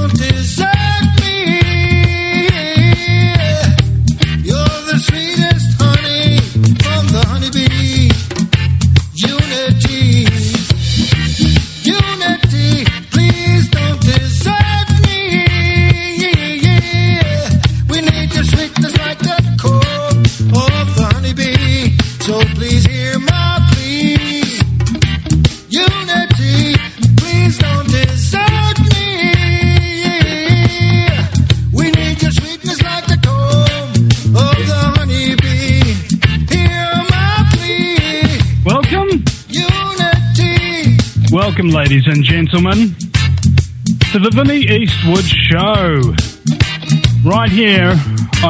don't desert me. You're the sweetest honey from the honeybee. Unity, unity, please don't desert me. We need your sweetness like the core of the honeybee. So please hear my plea. Unity, please don't desert me. We need your sweetness like the comb of the honeybee. Hear my plea. Welcome. Unity. Welcome, ladies and gentlemen, to the Vinnie Eastwood Show. Right here on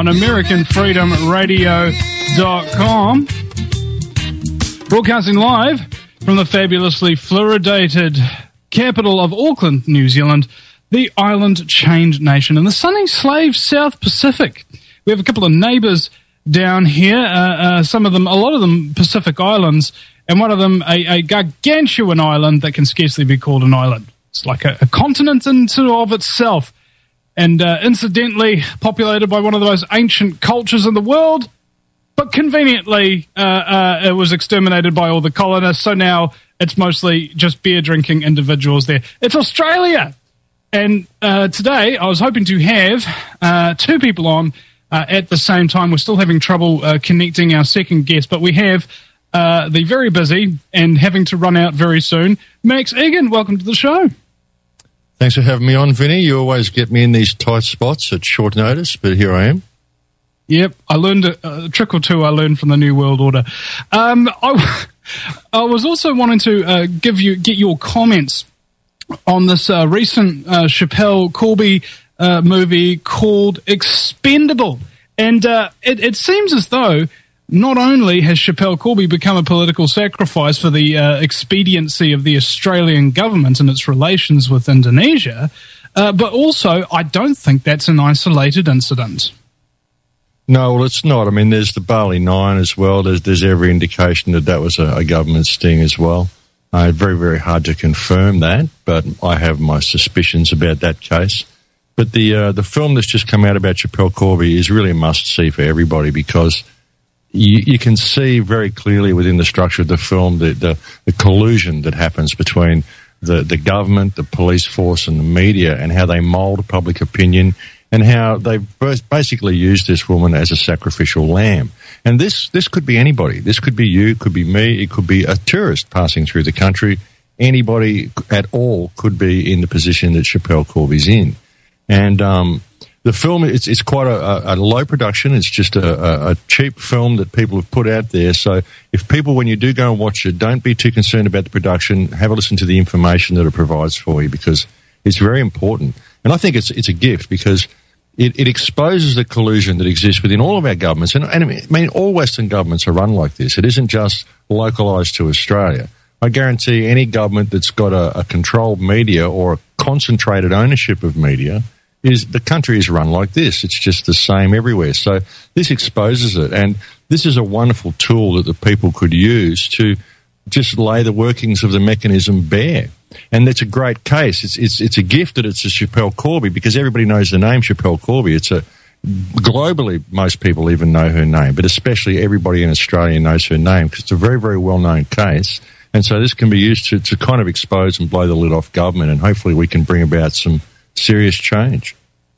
AmericanFreedomRadio.com. Broadcasting live from the fabulously fluoridated capital of Auckland, New Zealand, the island-chained nation in the sunny slave South Pacific. We have a couple of neighbours down here, a lot of them Pacific Islands, and one of them a gargantuan island that can scarcely be called an island. It's like a continent in sort of itself, and incidentally populated by one of the most ancient cultures in the world. But conveniently, it was exterminated by all the colonists, so now it's mostly just beer-drinking individuals there. It's Australia! And today, I was hoping to have two people on at the same time. We're still having trouble connecting our second guest, but we have the very busy and having to run out very soon, Max Egan. Welcome to the show. Thanks for having me on, Vinny. You always get me in these tight spots at short notice, but here I am. Yep, I learned a trick or two I learned from the New World Order. I was also wanting to get your comments on this recent Schapelle Corby movie called Expendable. And it seems as though not only has Schapelle Corby become a political sacrifice for the expediency of the Australian government and its relations with Indonesia, but also I don't think that's an isolated incident. No, well, it's not. I mean, there's the Bali 9 as well. There's every indication that was a government sting as well. Very, very hard to confirm that, but I have my suspicions about that case. But the film that's just come out about Schapelle Corby is really a must-see for everybody because you can see very clearly within the structure of the film the collusion that happens between the government, the police force, and the media, and how they mould public opinion, and how they've basically used this woman as a sacrificial lamb. And this could be anybody. This could be you, could be me, it could be a tourist passing through the country. Anybody at all could be in the position that Schapelle Corby's in. And the film, it's quite a low production. It's just a cheap film that people have put out there. So if people, when you do go and watch it, don't be too concerned about the production. Have a listen to the information that it provides for you because it's very important. And I think it's a gift because it exposes the collusion that exists within all of our governments. And I mean, all Western governments are run like this. It isn't just localised to Australia. I guarantee any government that's got a controlled media or a concentrated ownership of media, the country is run like this. It's just the same everywhere. So this exposes it. And this is a wonderful tool that the people could use to just lay the workings of the mechanism bare. And it's a great case. It's a gift that it's a Schapelle Corby because everybody knows the name Schapelle Corby. Globally, most people even know her name, but especially everybody in Australia knows her name because it's a very, very well-known case. And so this can be used to kind of expose and blow the lid off government, and hopefully we can bring about some serious change.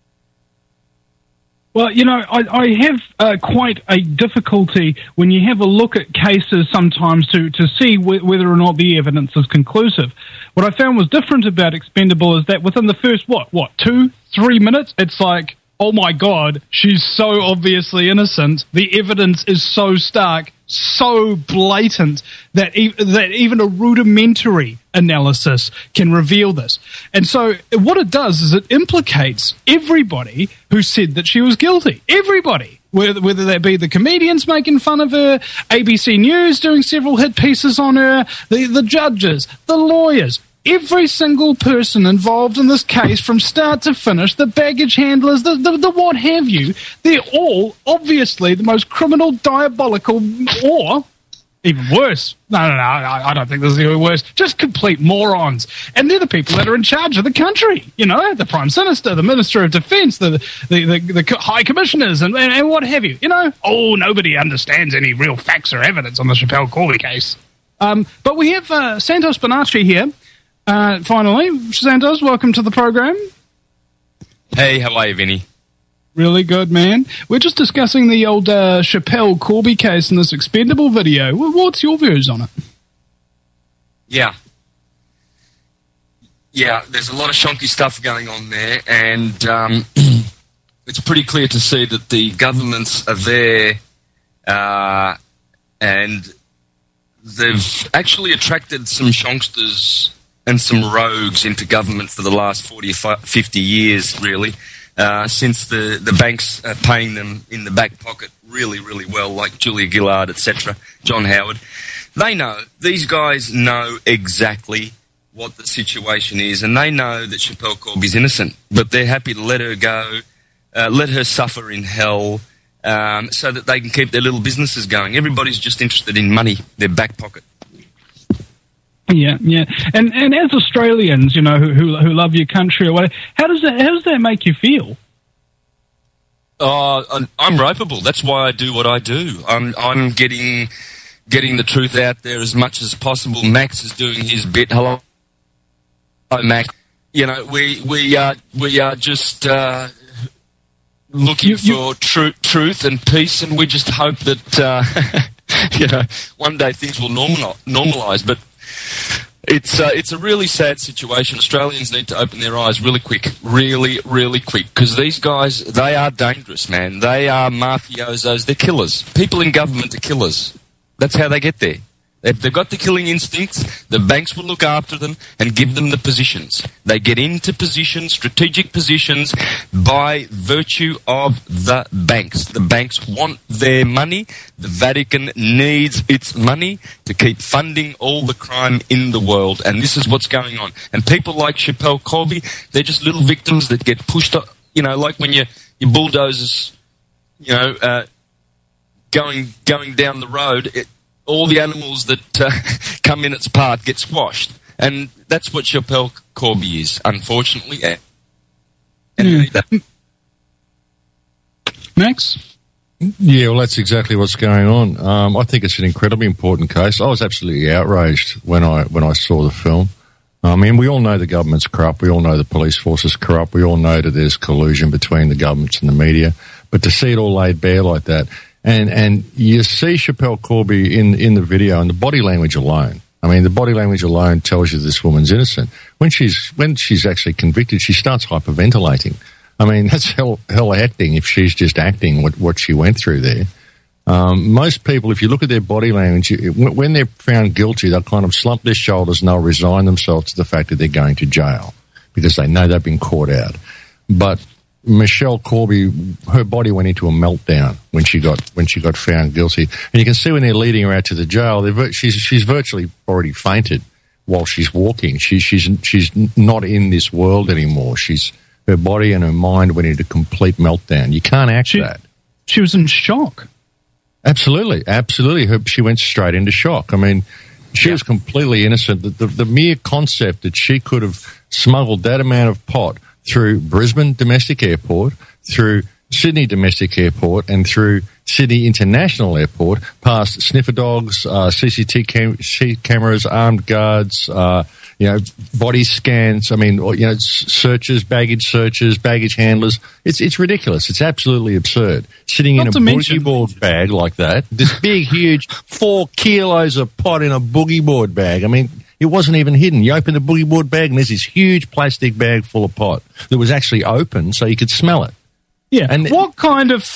Well, I have quite a difficulty when you have a look at cases sometimes to see whether or not the evidence is conclusive. What I found was different about Expendable is that within the first, 2-3 minutes, it's like, oh my God, she's so obviously innocent. The evidence is so stark, so blatant that even a rudimentary analysis can reveal this. And so what it does is it implicates everybody who said that she was guilty. Everybody. Whether that be the comedians making fun of her, ABC News doing several hit pieces on her, the judges, the lawyers, every single person involved in this case from start to finish, the baggage handlers, the what have you, they're all obviously the most criminal, diabolical, or Even worse. No, I don't think this is even worse. Just complete morons. And they're the people that are in charge of the country. You know, the Prime Minister, the Minister of Defence, the High Commissioners, and what have you. You know, nobody understands any real facts or evidence on the Schapelle Corby case. But we have Santos Bonacci here. Finally, Santos, welcome to the program. Hey, how are you, Vinny? Really good, man. We're just discussing the old Schapelle Corby case in this Expendable video. What's your views on it? Yeah, there's a lot of shonky stuff going on there, and it's pretty clear to see that the governments are there, and they've actually attracted some shonksters and some rogues into government for the last 40 or 50 years, really. Since the banks are paying them in the back pocket really, really well, like Julia Gillard, etc., John Howard. These guys know exactly what the situation is, and they know that Schapelle Corby's innocent, but they're happy to let her go, let her suffer in hell, so that they can keep their little businesses going. Everybody's just interested in money, their back pocket. Yeah. And as Australians, you know, who love your country or whatever, how does that make you feel? I'm ropeable. That's why I do what I do. I'm getting the truth out there as much as possible. Max is doing his bit. Hello, Max. You know, we are just looking for truth and peace, and we just hope that you know, one day things will normalise. But it's a really sad situation. Australians need to open their eyes really quick, really, really quick, because these guys, they are dangerous, man. They are mafiosos. They're killers. People in government are killers. That's how they get there. If they've got the killing instincts, the banks will look after them and give them the positions. They get into positions, strategic positions, by virtue of the banks. The banks want their money. The Vatican needs its money to keep funding all the crime in the world. And this is what's going on. And people like Schapelle Corby, they're just little victims that get pushed up, you know, like when your bulldozers, you know, going down the road, all the animals that come in its path get squashed. And that's what Schapelle Corby is, unfortunately. Max? Yeah, well, that's exactly what's going on. I think it's an incredibly important case. I was absolutely outraged when I saw the film. I mean, we all know the government's corrupt. We all know the police force is corrupt. We all know that there's collusion between the governments and the media. But to see it all laid bare like that, and you see Schapelle Corby in the video, and the body language alone. I mean, the body language alone tells you this woman's innocent. When she's actually convicted, she starts hyperventilating. I mean, that's hell acting if she's just acting what she went through there. Most people, if you look at their body language, when they're found guilty, they'll kind of slump their shoulders and they'll resign themselves to the fact that they're going to jail because they know they've been caught out. But Michelle Corby, her body went into a meltdown when she got found guilty, and you can see when they're leading her out to the jail, she's virtually already fainted while she's walking. She's not in this world anymore. Her body and her mind went into complete meltdown. You can't act that. She was in shock. Absolutely. She went straight into shock. I mean, she was completely innocent. The mere concept that she could have smuggled that amount of pot through Brisbane Domestic Airport, through Sydney Domestic Airport, and through Sydney International Airport, past sniffer dogs, CCTV cameras, armed guards, body scans. I mean, searches, baggage handlers. It's ridiculous. It's absolutely absurd. Sitting in a boogie board bag like that, this big, huge 4 kilos of pot in a boogie board bag. I mean, it wasn't even hidden. You open the boogie board bag and there's this huge plastic bag full of pot that was actually open so you could smell it. Yeah. And what kind of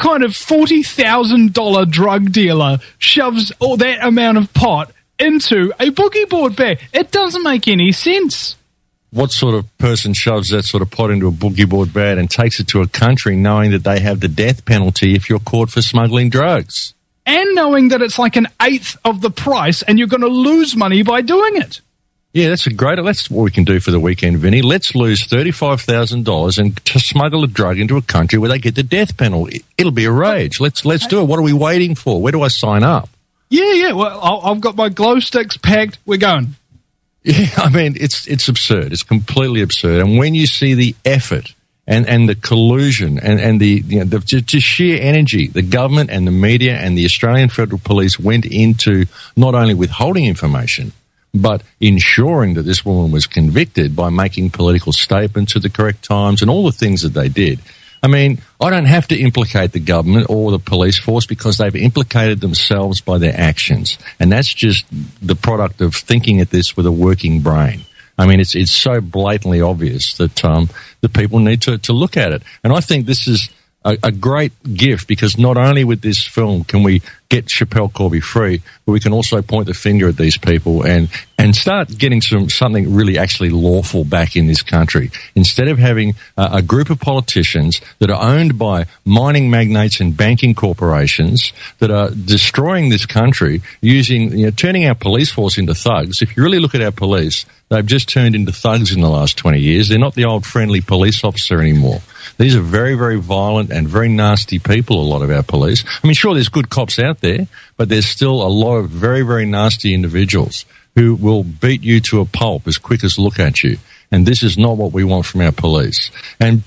$40,000 drug dealer shoves all that amount of pot into a boogie board bag? It doesn't make any sense. What sort of person shoves that sort of pot into a boogie board bag and takes it to a country knowing that they have the death penalty if you're caught for smuggling drugs? And knowing that it's like 1/8 of the price and you're going to lose money by doing it. Yeah, that's what we can do for the weekend, Vinny. Let's lose $35,000 and to smuggle a drug into a country where they get the death penalty. It'll be a rage. Let's do it. What are we waiting for? Where do I sign up? Yeah. Well, I've got my glow sticks packed. We're going. Yeah, I mean, it's absurd. It's completely absurd. And when you see the effort and the collusion and the just sheer energy, the government and the media and the Australian Federal Police went into not only withholding information, but ensuring that this woman was convicted by making political statements at the correct times and all the things that they did. I mean, I don't have to implicate the government or the police force because they've implicated themselves by their actions. And that's just the product of thinking at this with a working brain. I mean, it's so blatantly obvious that the people need to look at it. And I think this is a great gift because not only with this film can we get Schapelle Corby free, but we can also point the finger at these people and start getting something really actually lawful back in this country. Instead of having a group of politicians that are owned by mining magnates and banking corporations that are destroying this country using, turning our police force into thugs. If you really look at our police, they've just turned into thugs in the last 20 years. They're not the old friendly police officer anymore. These are very, very violent and very nasty people, a lot of our police. I mean, sure, there's good cops out there, but there's still a lot of very, very nasty individuals who will beat you to a pulp as quick as look at you. And this is not what we want from our police. And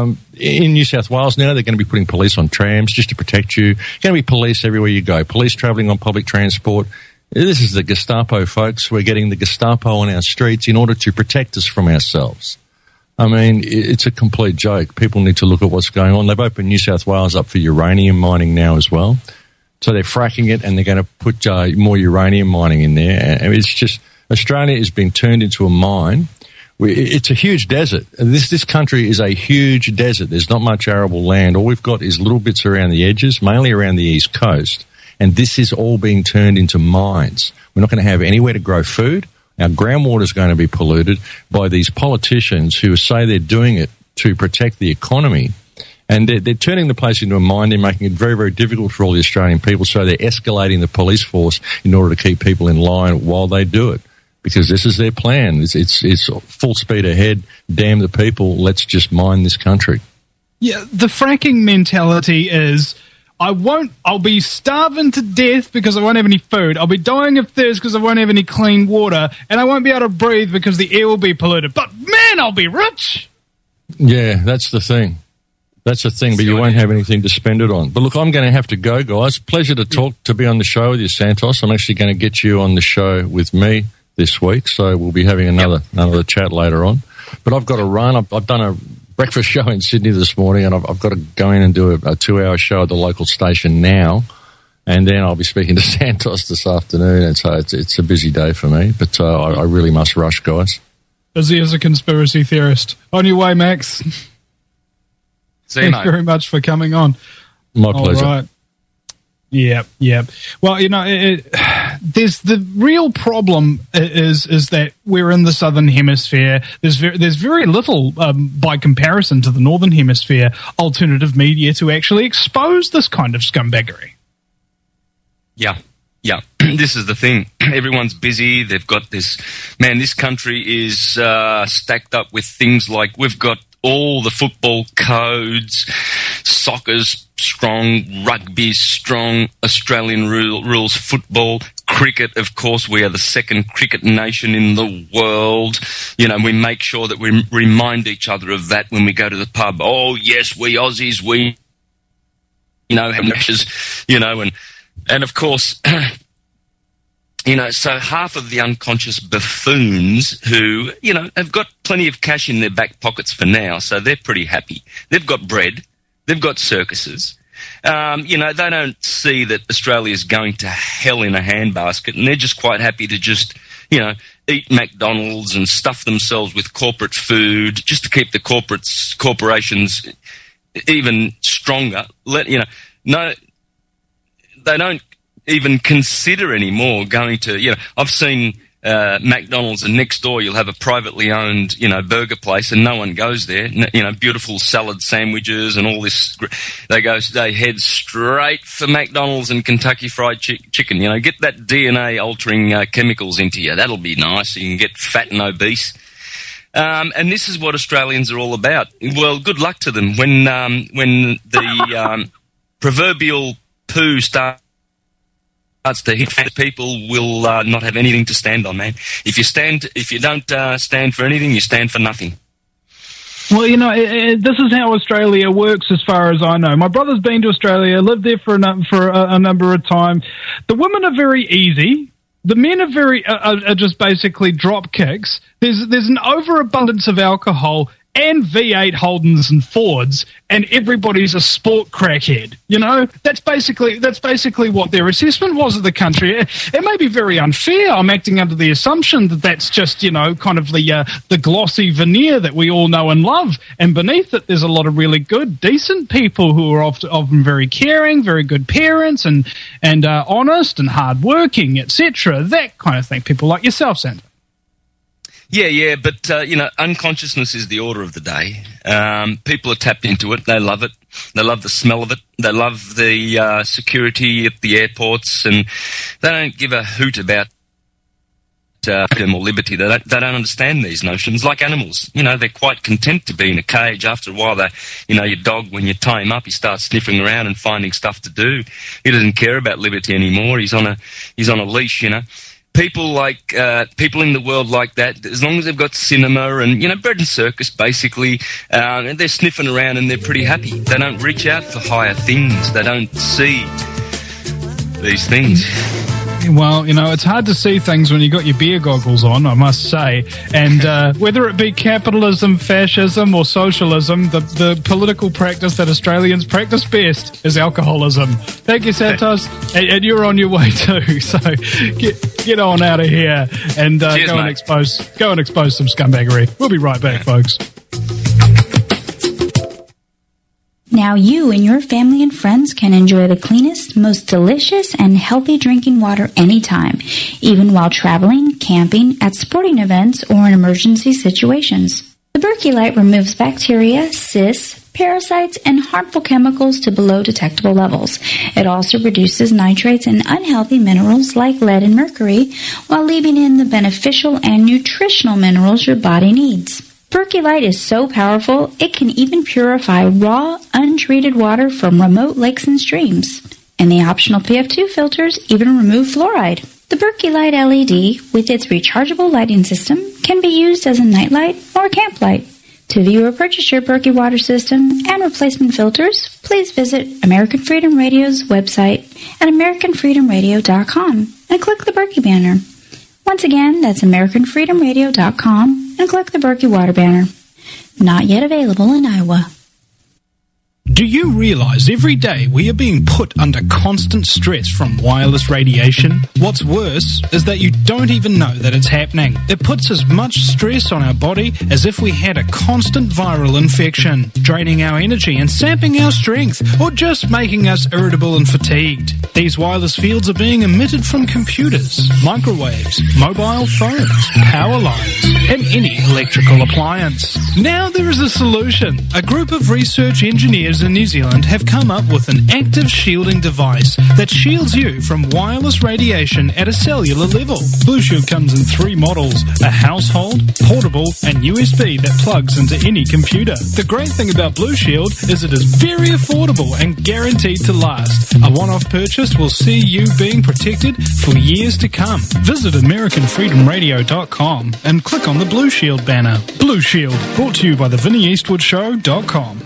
in New South Wales now, they're going to be putting police on trams just to protect you. There's going to be police everywhere you go, police travelling on public transport. This is the Gestapo, folks. We're getting the Gestapo on our streets in order to protect us from ourselves. I mean, it's a complete joke. People need to look at what's going on. They've opened New South Wales up for uranium mining now as well. So they're fracking it and they're going to put more uranium mining in there. And it's just, Australia is being turned into a mine. It's a huge desert. This country is a huge desert. There's not much arable land. All we've got is little bits around the edges, mainly around the east coast. And this is all being turned into mines. We're not going to have anywhere to grow food. Our groundwater is going to be polluted by these politicians who say they're doing it to protect the economy. And they're turning the place into a mine. They're making it very, very difficult for all the Australian people. So they're escalating the police force in order to keep people in line while they do it. Because this is their plan. It's full speed ahead. Damn the people. Let's just mine this country. Yeah, the fracking mentality is, I'll be starving to death because I won't have any food. I'll be dying of thirst because I won't have any clean water. And I won't be able to breathe because the air will be polluted. But man, I'll be rich. Yeah, that's the thing. That's the thing, but you won't have anything to spend it on. But look, I'm going to have to go, guys. Pleasure to be on the show with you, Santos. I'm actually going to get you on the show with me this week. So we'll be having another chat later on. But I've got to run. I've done a breakfast show in Sydney this morning, and I've got to go in and do a 2-hour show at the local station now, and then I'll be speaking to Santos this afternoon, and so it's a busy day for me, but I really must rush, guys. Busy as a conspiracy theorist. On your way, Max. See you, mate. Thank you very much for coming on. My pleasure. All right. Yeah. Well, there's the real problem is that we're in the southern hemisphere. There's very little, by comparison to the northern hemisphere, alternative media to actually expose this kind of scumbaggery. Yeah. This is the thing. Everyone's busy. They've got this. Man, this country is stacked up with things like we've got all the football codes, soccer's strong, rugby's strong, Australian rules football, cricket, of course, we are the second cricket nation in the world. We make sure that we remind each other of that when we go to the pub. Oh, yes, we Aussies, we, have matches, and of course, so half of the unconscious buffoons who, have got plenty of cash in their back pockets for now, so they're pretty happy. They've got bread. They've got circuses. They don't see that Australia is going to hell in a handbasket, and they're just quite happy to just, eat McDonald's and stuff themselves with corporate food just to keep the corporations even stronger. No, they don't even consider anymore going to, I've seen McDonald's, and next door you'll have a privately owned, burger place, and no one goes there. Beautiful salad sandwiches and all this. They head straight for McDonald's and Kentucky Fried Chicken. Get that DNA altering chemicals into you. That'll be nice. You can get fat and obese. And this is what Australians are all about. Well, good luck to them when the proverbial poo starts to hit, people will not have anything to stand on, man. If you don't stand for anything, you stand for nothing. Well, this is how Australia works as far as I know. My brother's been to Australia, lived there for a number of time. The women are very easy. The men are just basically drop kicks. There's an overabundance of alcohol and V8 Holdens and Fords, and everybody's a sport crackhead. That's basically what their assessment was of the country. It may be very unfair. I'm acting under the assumption that that's just kind of the glossy veneer that we all know and love, and beneath it there's a lot of really good, decent people who are often very caring, very good parents, and honest and hardworking, etc. That kind of thing. People like yourself, Sandra. Yeah, but, unconsciousness is the order of the day. People are tapped into it. They love it. They love the smell of it. They love the security at the airports, and they don't give a hoot about freedom or liberty. They don't understand these notions. Like animals, they're quite content to be in a cage. After a while, your dog, when you tie him up, he starts sniffing around and finding stuff to do. He doesn't care about liberty anymore. He's on a leash, People in the world like that, as long as they've got cinema and, bread and circus, basically, and they're sniffing around and they're pretty happy. They don't reach out for higher things. They don't see these things. Well, it's hard to see things when you got your beer goggles on, I must say. And whether it be capitalism, fascism, or socialism, the political practice that Australians practice best is alcoholism. Thank you, Santos, and you're on your way too. So get on out of here and Cheers, go and expose some scumbaggery. We'll be right back, folks. Now you and your family and friends can enjoy the cleanest, most delicious, and healthy drinking water anytime, even while traveling, camping, at sporting events, or in emergency situations. The Berkey Light removes bacteria, cysts, parasites, and harmful chemicals to below detectable levels. It also reduces nitrates and unhealthy minerals like lead and mercury, while leaving in the beneficial and nutritional minerals your body needs. Berkey Light is so powerful, it can even purify raw, untreated water from remote lakes and streams. And the optional PF2 filters even remove fluoride. The Berkey Light LED, with its rechargeable lighting system, can be used as a nightlight or camp light. To view or purchase your Berkey water system and replacement filters, please visit American Freedom Radio's website at AmericanFreedomRadio.com and click the Berkey banner. Once again, that's AmericanFreedomRadio.com and click the Berkey Water banner. Not yet available in Iowa. Do you realize every day we are being put under constant stress from wireless radiation? What's worse is that you don't even know that it's happening. It puts as much stress on our body as if we had a constant viral infection, draining our energy and sapping our strength, or just making us irritable and fatigued. These wireless fields are being emitted from computers, microwaves, mobile phones, power lines, and any electrical appliance. Now there is a solution. A group of research engineers in New Zealand have come up with an active shielding device that shields you from wireless radiation at a cellular level. Blue Shield comes in 3 models: a household, portable, and USB that plugs into any computer. The great thing about Blue Shield is it is very affordable and guaranteed to last. A one-off purchase will see you being protected for years to come. Visit AmericanFreedomRadio.com and click on the Blue Shield banner. Blue Shield, brought to you by the VinnyEastwoodShow.com.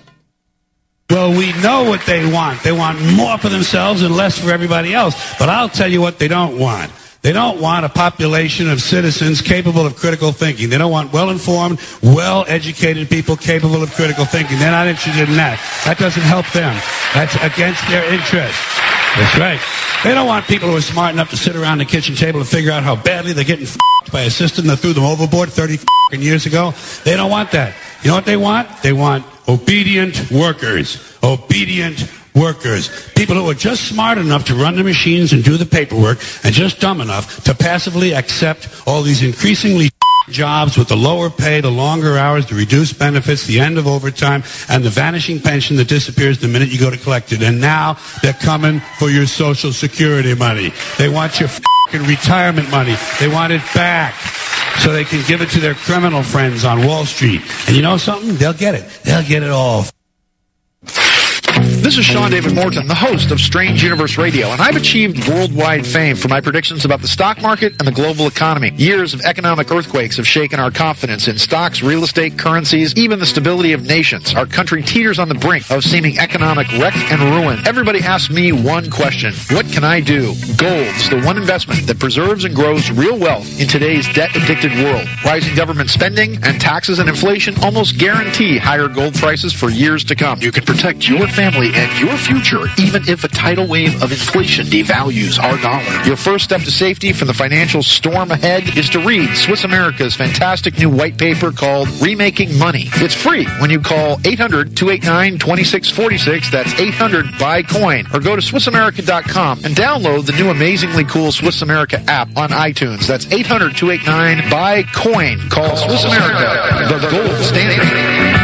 Well, we know what they want. They want more for themselves and less for everybody else. But I'll tell you what they don't want. They don't want a population of citizens capable of critical thinking. They don't want well-informed, well-educated people capable of critical thinking. They're not interested in that. That doesn't help them. That's against their interests. That's right. They don't want people who are smart enough to sit around the kitchen table and figure out how badly they're getting f***ed by a system that threw them overboard 30 years ago. They don't want that. You know what they want? They want obedient workers. Obedient workers. People who are just smart enough to run the machines and do the paperwork, and just dumb enough to passively accept all these increasingly jobs with the lower pay, the longer hours, the reduced benefits, the end of overtime, and the vanishing pension that disappears the minute you go to collect it. And now they're coming for your Social Security money. They want your retirement money. They want it back so they can give it to their criminal friends on Wall Street. And you know something? They'll get it. They'll get it all. This is Sean David Morton, the host of Strange Universe Radio, and I've achieved worldwide fame for my predictions about the stock market and the global economy. Years of economic earthquakes have shaken our confidence in stocks, real estate, currencies, even the stability of nations. Our country teeters on the brink of seeming economic wreck and ruin. Everybody asks me one question: what can I do? Gold's the one investment that preserves and grows real wealth in today's debt-addicted world. Rising government spending and taxes and inflation almost guarantee higher gold prices for years to come. You can protect your family and your future, even if a tidal wave of inflation devalues our dollar. Your first step to safety from the financial storm ahead is to read Swiss America's fantastic new white paper called Remaking Money. It's free when you call 800-289-2646. That's 800-BUY-COIN. Or go to SwissAmerica.com and download the new amazingly cool Swiss America app on iTunes. That's 800-289-BUY-COIN. Call Swiss America, the gold standard.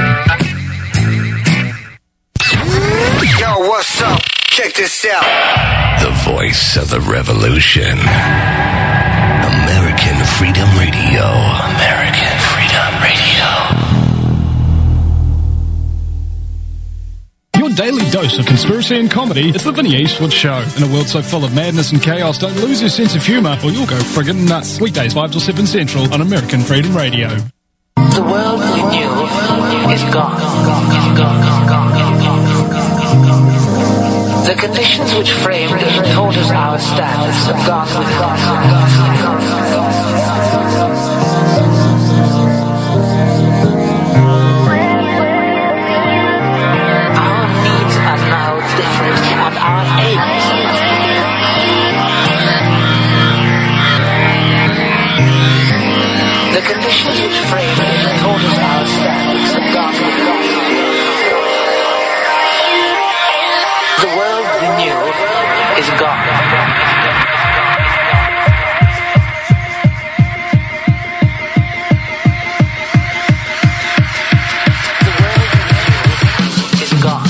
Yo, what's up? Check this out. The voice of the revolution. American Freedom Radio. American Freedom Radio. Your daily dose of conspiracy and comedy is the Vinny Eastwood Show. In a world so full of madness and chaos, don't lose your sense of humour or you'll go friggin' nuts. Weekdays 5 till 7 Central on American Freedom Radio. The world we knew is gone. The conditions which framed and told us our status have gone with us. Our needs are now different and our aims. The conditions which framed and told us our status have gone with us. The world we knew is gone. The world we knew is gone.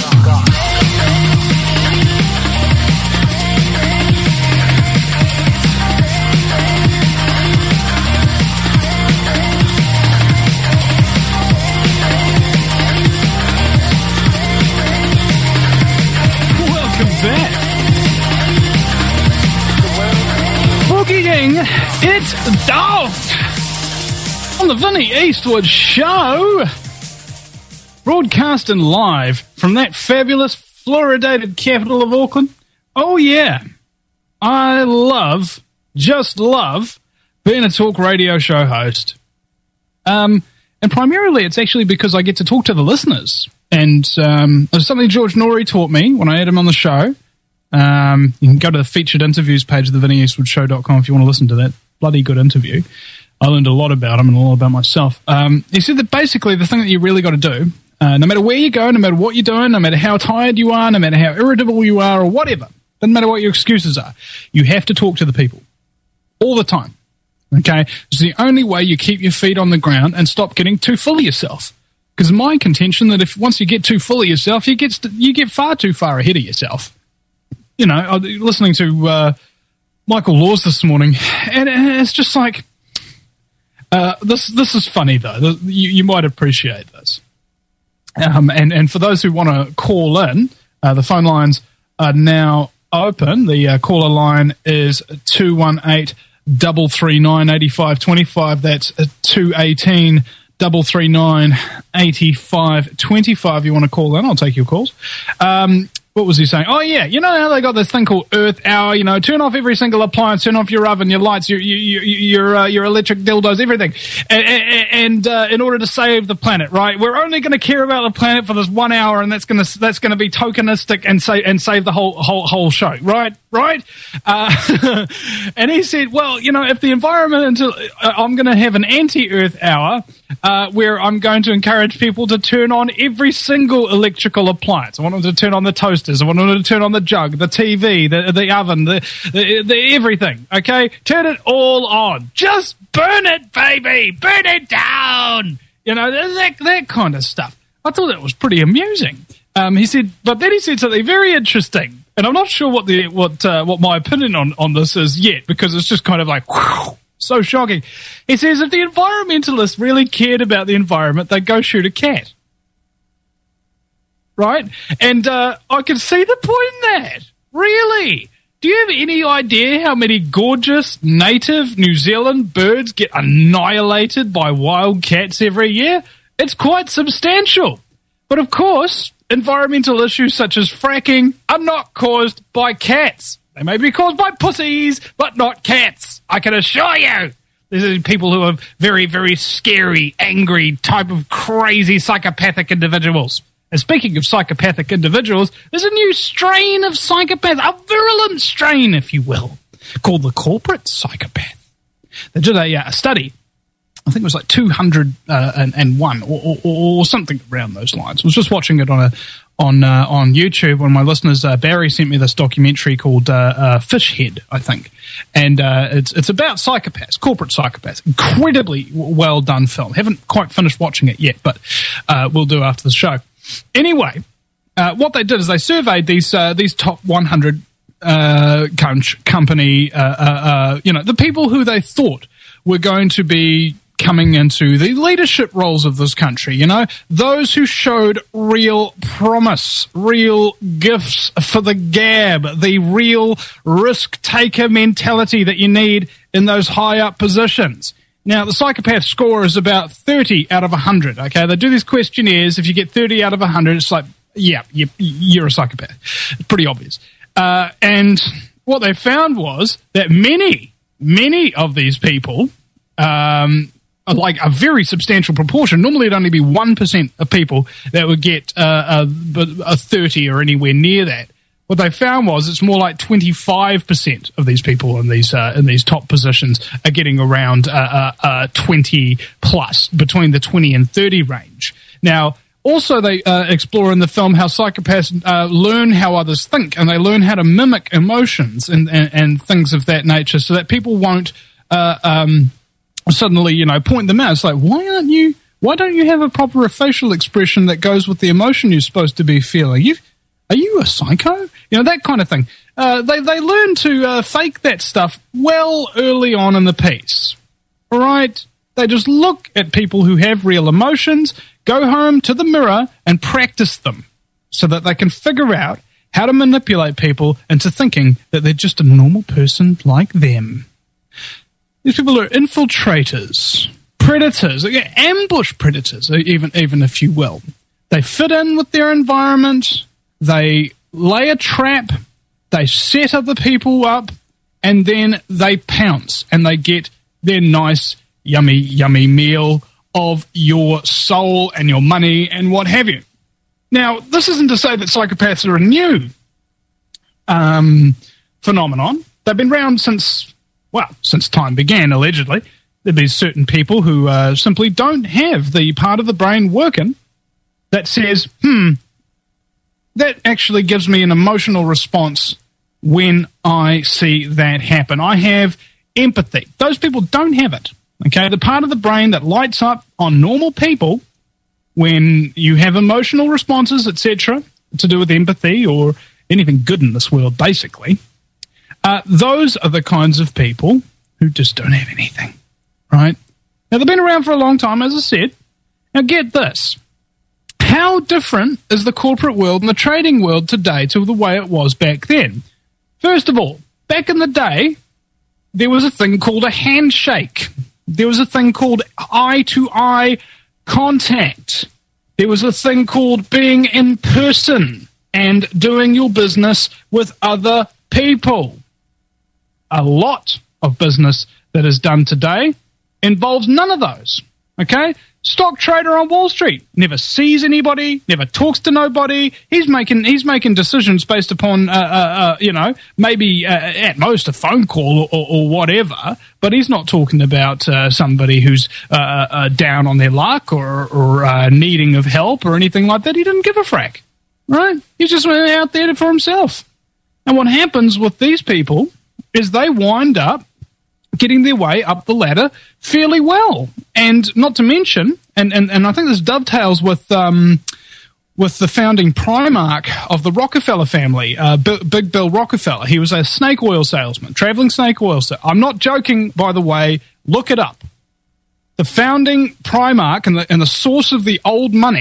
It's Dolph on the Vinny Eastwood Show, broadcasting live from that fabulous fluoridated capital of Auckland. Oh yeah, I just love being a talk radio show host. And primarily it's actually because I get to talk to the listeners. And there's something George Norrie taught me when I had him on the show. You can go to the featured interviews page of the VinnyEastwoodShow.com if you want to listen to that bloody good interview. I learned a lot about him and a lot about myself. He said that basically the thing that you really got to do, no matter where you go, no matter what you're doing, no matter how tired you are, no matter how irritable you are or whatever, doesn't matter what your excuses are, you have to talk to the people all the time. Okay? It's the only way you keep your feet on the ground and stop getting too full of yourself. Because my contention that if once you get too full of yourself, you get far too far ahead of yourself. You know, I was listening to Michael Laws this morning, and it's just like, this is funny, though. You might appreciate this. And for those who want to call in, the phone lines are now open. The caller line is 218-339-8525. That's 218-339-8525. You want to call in, I'll take your calls. What was he saying? Oh, yeah, you know how they got this thing called Earth Hour, you know, turn off every single appliance, turn off your oven, your lights, your electric dildos, everything, and in order to save the planet, right? We're only going to care about the planet for this 1 hour, and that's going to be tokenistic and save the whole show, right? And he said, well, you know, if the environmental, I'm going to have an anti-Earth Hour where I'm going to encourage people to turn on every single electrical appliance. I want them to turn on the toasters. I want them to turn on the jug, the TV, the oven, the everything. Okay, turn it all on. Just burn it, baby. Burn it down. You know, that kind of stuff. I thought that was pretty amusing. He said, but then he said something very interesting, and I'm not sure what my opinion on this is yet, because it's just kind of like whew, so shocking. He says if the environmentalists really cared about the environment, they'd go shoot a cat. right? And I can see the point in that. Really? Do you have any idea how many gorgeous native New Zealand birds get annihilated by wild cats every year? It's quite substantial. But of course, environmental issues such as fracking are not caused by cats. They may be caused by pussies, but not cats. I can assure you. These are people who are very, very scary, angry, type of crazy psychopathic individuals. And speaking of psychopathic individuals, there's a new strain of psychopath, a virulent strain, if you will, called the corporate psychopath. They did a study, I think it was like 201 or something around those lines. I was just watching it on YouTube. One of my listeners, Barry, sent me this documentary called Fish Head, I think. And it's about psychopaths, corporate psychopaths. Incredibly well done film. Haven't quite finished watching it yet, but we'll do after the show. Anyway, what they did is they surveyed these top 100 company, the people who they thought were going to be coming into the leadership roles of this country, those who showed real promise, real gifts for the gab, the real risk-taker mentality that you need in those high-up positions. Now, the psychopath score is about 30 out of 100, okay? They do these questionnaires. If you get 30 out of 100, it's like, yeah, you're a psychopath. It's pretty obvious. And what they found was that many of these people, like a very substantial proportion, normally it'd only be 1% of people that would get a 30 or anywhere near that. What they found was it's more like 25% of these people in these top positions are getting around 20 plus, between the 20 and 30 range. Now, also they explore in the film how psychopaths learn how others think, and they learn how to mimic emotions and things of that nature, so that people won't suddenly point them out. It's like, why don't you have a proper facial expression that goes with the emotion you're supposed to be feeling? Are you a psycho? That kind of thing. They learn to fake that stuff well early on in the piece. All right? They just look at people who have real emotions, go home to the mirror and practice them so that they can figure out how to manipulate people into thinking that they're just a normal person like them. These people are infiltrators, predators, ambush predators, even if you will. They fit in with their environment. They lay a trap, they set other people up, and then they pounce and they get their nice, yummy, yummy meal of your soul and your money and what have you. Now, this isn't to say that psychopaths are a new phenomenon. They've been around since time began, allegedly. There'd be certain people who simply don't have the part of the brain working that says, that actually gives me an emotional response when I see that happen. I have empathy. Those people don't have it. Okay, the part of the brain that lights up on normal people when you have emotional responses, etc., to do with empathy or anything good in this world, basically, those are the kinds of people who just don't have anything, right? Now, they've been around for a long time, as I said. Now, get this. How different is the corporate world and the trading world today to the way it was back then? First of all, back in the day, there was a thing called a handshake. There was a thing called eye-to-eye contact. There was a thing called being in person and doing your business with other people. A lot of business that is done today involves none of those, okay? Stock trader on Wall Street never sees anybody, never talks to nobody. He's making decisions based upon, maybe at most a phone call or whatever. But he's not talking about somebody who's down on their luck or needing of help or anything like that. He didn't give a frack, right? He's just out there for himself. And what happens with these people is they wind up getting their way up the ladder fairly well. And not to mention, and I think this dovetails with the founding Primarch of the Rockefeller family, Big Bill Rockefeller. He was a snake oil salesman, traveling snake oil salesman. I'm not joking, by the way. Look it up. The founding Primarch and the source of the old money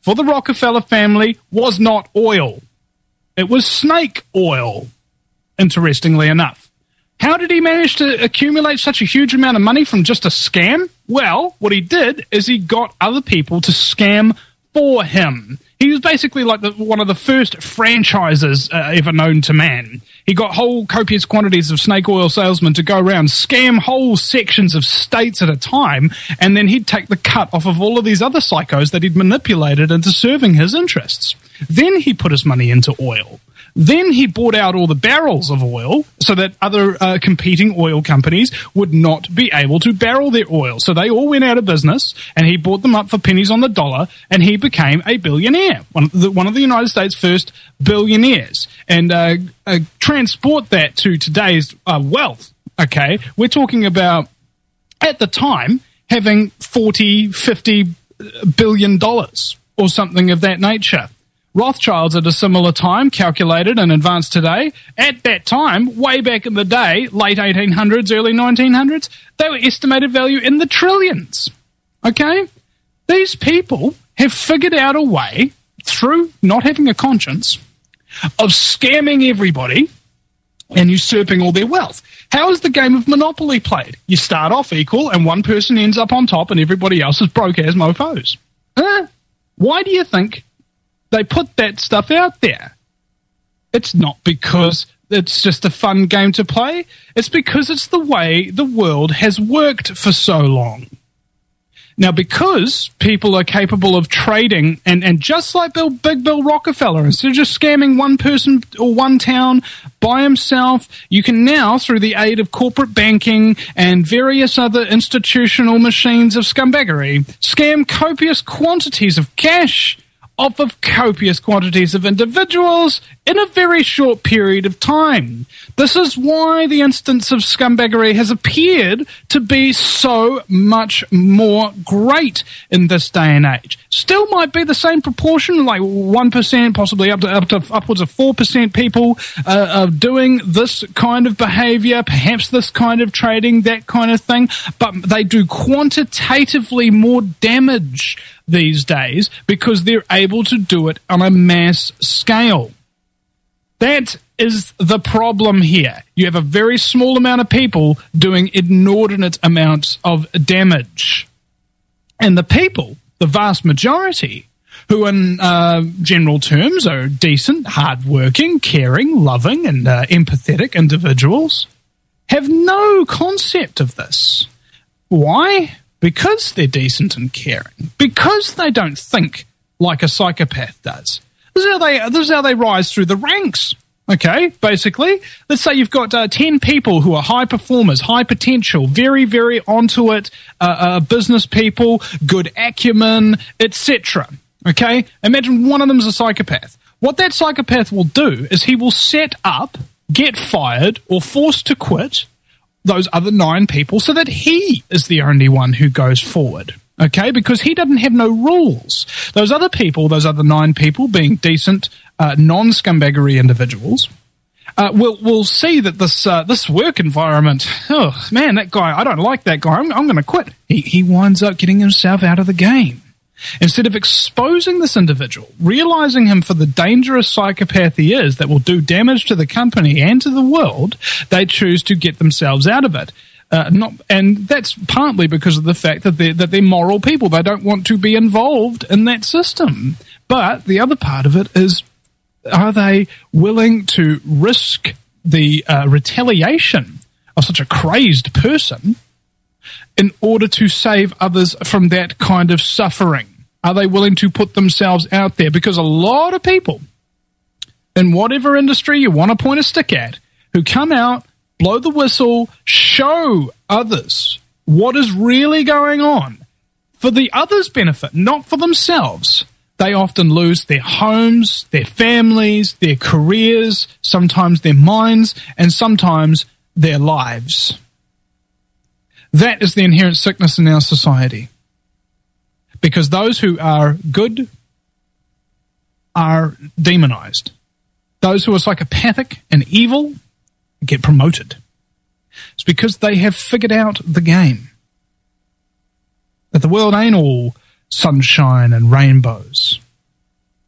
for the Rockefeller family was not oil. It was snake oil, interestingly enough. How did he manage to accumulate such a huge amount of money from just a scam? Well, what he did is he got other people to scam for him. He was basically like one of the first franchises ever known to man. He got whole copious quantities of snake oil salesmen to go around, scam whole sections of states at a time, and then he'd take the cut off of all of these other psychos that he'd manipulated into serving his interests. Then he put his money into oil. Then he bought out all the barrels of oil so that other competing oil companies would not be able to barrel their oil. So they all went out of business, and he bought them up for pennies on the dollar, and he became a billionaire, one of the United States' first billionaires. And transport that to today's wealth, okay? We're talking about, at the time, having $40, $50 billion or something of that nature. Rothschilds at a similar time, calculated and advanced today. At that time, way back in the day, late 1800s, early 1900s, they were estimated value in the trillions. Okay? These people have figured out a way, through not having a conscience, of scamming everybody and usurping all their wealth. How is the game of Monopoly played? You start off equal and one person ends up on top and everybody else is broke as mofos. Why do you think they put that stuff out there? It's not because it's just a fun game to play. It's because it's the way the world has worked for so long. Now, because people are capable of trading, and just like Big Bill Rockefeller, instead of just scamming one person or one town by himself, you can now, through the aid of corporate banking and various other institutional machines of scumbaggery, scam copious quantities of cash off of copious quantities of individuals in a very short period of time. This is why the instance of scumbaggery has appeared to be so much more great in this day and age. Still might be the same proportion, like 1%, possibly up to upwards of 4% people of doing this kind of behavior, perhaps this kind of trading, that kind of thing, but they do quantitatively more damage these days because they're able to do it on a mass scale. That is the problem here. You have a very small amount of people doing inordinate amounts of damage. And the people, the vast majority, who in general terms are decent, hardworking, caring, loving, and empathetic individuals, have no concept of this. Why? Because they're decent and caring. Because they don't think like a psychopath does. This is how they rise through the ranks. Okay, basically, let's say you've got 10 people who are high performers, high potential, very, very onto it, business people, good acumen, etc. Okay, imagine one of them is a psychopath. What that psychopath will do is he will set up, get fired, or forced to quit those other 9 people so that he is the only one who goes forward. Okay, because he doesn't have no rules. Those other people, those other 9 people, being decent, non-scumbaggery individuals, will see that this work environment, oh man, that guy, I don't like that guy, I'm going to quit. He winds up getting himself out of the game. Instead of exposing this individual, realizing him for the dangerous psychopath he is that will do damage to the company and to the world, they choose to get themselves out of it. And that's partly because of the fact that they're moral people. They don't want to be involved in that system. But the other part of it is, are they willing to risk the retaliation of such a crazed person in order to save others from that kind of suffering? Are they willing to put themselves out there? Because a lot of people, in whatever industry you want to point a stick at, who come out, blow the whistle, show others what is really going on for the others' benefit, not for themselves. They often lose their homes, their families, their careers, sometimes their minds, and sometimes their lives. That is the inherent sickness in our society. Because those who are good are demonized. Those who are psychopathic and evil get promoted. It's because they have figured out the game. That the world ain't all sunshine and rainbows.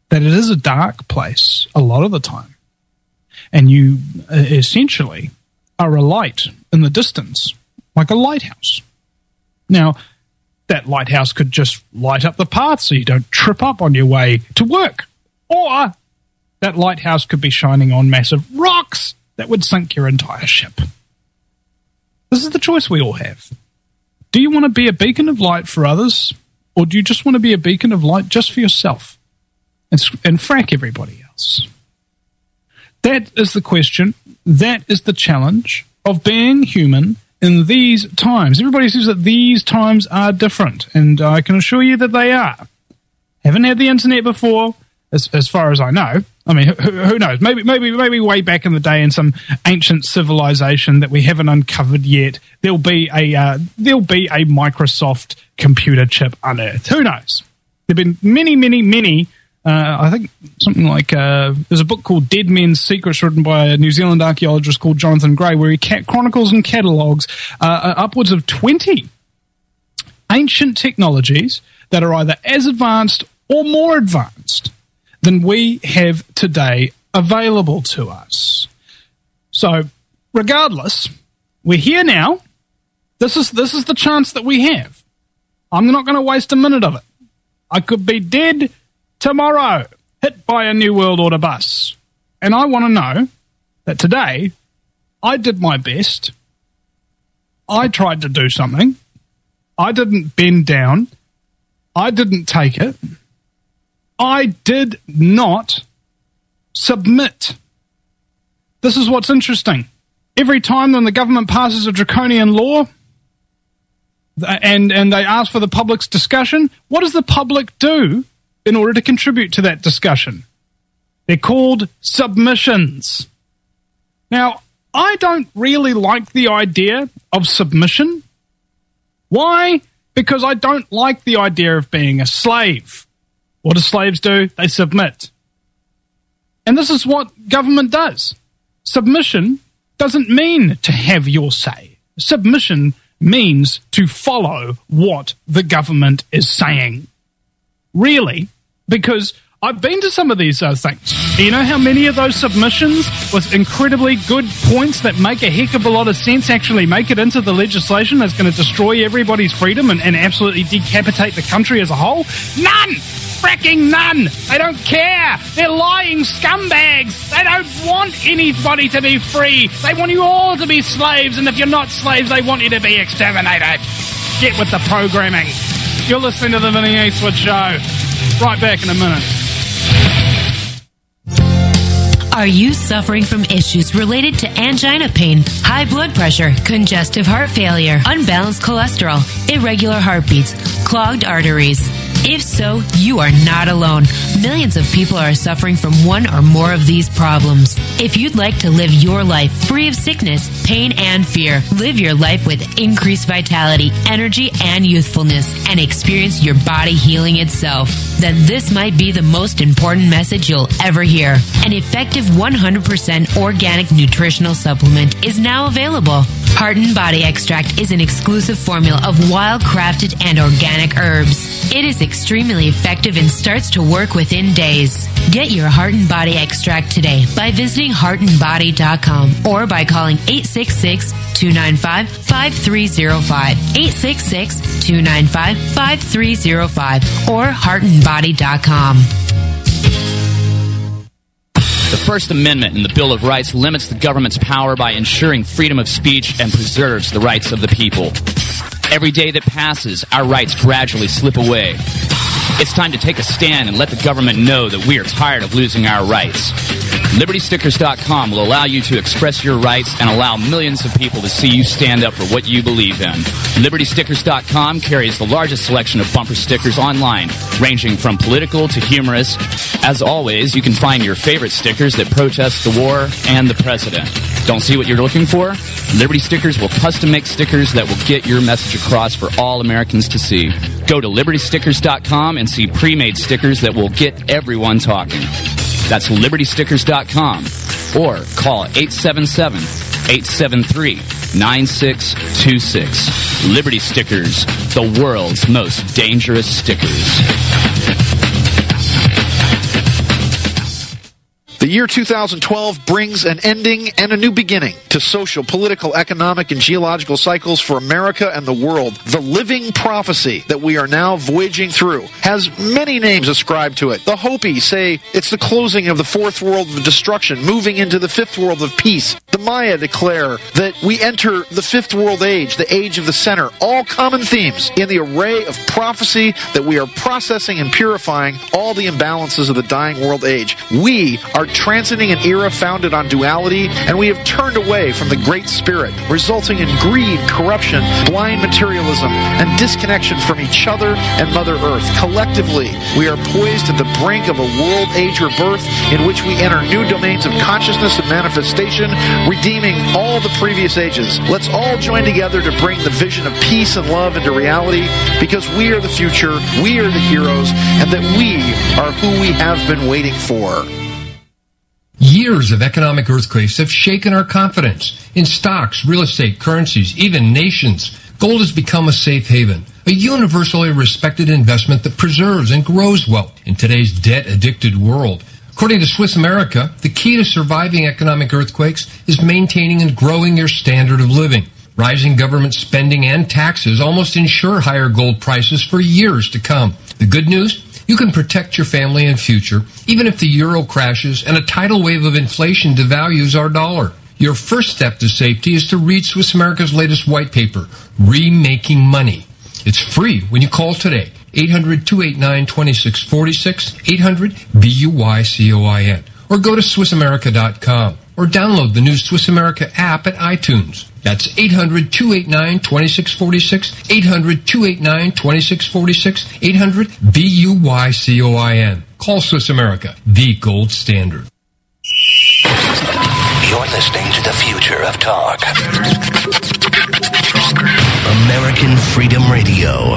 that it is a dark place a lot of the time. And you essentially are a light in the distance, like a lighthouse. Now, that lighthouse could just light up the path so you don't trip up on your way to work. Or that lighthouse could be shining on massive rocks that would sink your entire ship. This is the choice we all have. Do you want to be a beacon of light for others, or do you just want to be a beacon of light just for yourself and frack everybody else? That is the question. That is the challenge of being human in these times. Everybody says that these times are different, and I can assure you that they are. Haven't had the internet before, as far as I know. I mean, who knows? Maybe way back in the day in some ancient civilization that we haven't uncovered yet, there'll be a Microsoft computer chip unearthed. Who knows? There've been many. I think something like there's a book called Dead Men's Secrets written by a New Zealand archaeologist called Jonathan Gray, where he chronicles and catalogues upwards of 20 ancient technologies that are either as advanced or more advanced than we have today available to us. So, regardless, we're here now. This is the chance that we have. I'm not going to waste a minute of it. I could be dead tomorrow, hit by a New World Order bus. And I want to know that today I did my best. I tried to do something. I didn't bend down. I didn't take it. I did not submit. This is what's interesting. Every time when the government passes a draconian law and they ask for the public's discussion, what does the public do in order to contribute to that discussion? They're called submissions. Now, I don't really like the idea of submission. Why? Because I don't like the idea of being a slave. What do slaves do? They submit. And this is what government does. Submission doesn't mean to have your say. Submission means to follow what the government is saying. Really? Because I've been to some of these things. You know how many of those submissions with incredibly good points that make a heck of a lot of sense actually make it into the legislation that's going to destroy everybody's freedom and absolutely decapitate the country as a whole? None! Fracking none! They don't care! They're lying scumbags! They don't want anybody to be free! They want you all to be slaves, and if you're not slaves, they want you to be exterminated! Get with the programming. You're listening to The Vinny Eastwood Show. Right back in a minute. Are you suffering from issues related to angina pain, high blood pressure, congestive heart failure, unbalanced cholesterol, irregular heartbeats, clogged arteries? If so, you are not alone. Millions of people are suffering from one or more of these problems. If you'd like to live your life free of sickness, pain, and fear, live your life with increased vitality, energy, and youthfulness, and experience your body healing itself, then this might be the most important message you'll ever hear. An effective 100% organic nutritional supplement is now available. Heart and Body Extract is an exclusive formula of wild-crafted and organic herbs. It is extremely effective and starts to work within days. Get your Heart and Body Extract today by visiting heartandbody.com or by calling 866-295-5305, 866-295-5305, or heartandbody.com. The First Amendment in the Bill of Rights limits the government's power by ensuring freedom of speech and preserves the rights of the people. Every day that passes, our rights gradually slip away. It's time to take a stand and let the government know that we are tired of losing our rights. LibertyStickers.com will allow you to express your rights and allow millions of people to see you stand up for what you believe in. LibertyStickers.com carries the largest selection of bumper stickers online, ranging from political to humorous. As always, you can find your favorite stickers that protest the war and the president. Don't see what you're looking for? Liberty Stickers will custom make stickers that will get your message across for all Americans to see. Go to LibertyStickers.com and see pre-made stickers that will get everyone talking. That's LibertyStickers.com or call 877-873-9626. Liberty Stickers, the world's most dangerous stickers. The year 2012 brings an ending and a new beginning to social, political, economic, and geological cycles for America and the world. The living prophecy that we are now voyaging through has many names ascribed to it. The Hopi say it's the closing of the fourth world of destruction, moving into the fifth world of peace. The Maya declare that we enter the fifth world age, the age of the center. All common themes in the array of prophecy that we are processing and purifying all the imbalances of the dying world age. We are transiting an era founded on duality, and we have turned away from the Great Spirit, resulting in greed, corruption, blind materialism, and disconnection from each other and Mother Earth. Collectively, we are poised at the brink of a world age rebirth in which we enter new domains of consciousness and manifestation, redeeming all the previous ages. Let's all join together to bring the vision of peace and love into reality, because we are the future, we are the heroes, and that we are who we have been waiting for. Years of economic earthquakes have shaken our confidence in stocks, real estate, currencies, even nations. Gold has become a safe haven, a universally respected investment that preserves and grows wealth in today's debt-addicted world. According to Swiss America, the key to surviving economic earthquakes is maintaining and growing your standard of living. Rising government spending and taxes almost ensure higher gold prices for years to come. The good news? You can protect your family and future, even if the euro crashes and a tidal wave of inflation devalues our dollar. Your first step to safety is to read Swiss America's latest white paper, Remaking Money. It's free when you call today, 800-289-2646, 800-BUYCOIN, or go to SwissAmerica.com, or download the new Swiss America app at iTunes. That's 800-289-2646, 800-289-2646, 800-BUYCOIN. Call Swiss America, the gold standard. You're listening to the future of talk. American Freedom Radio.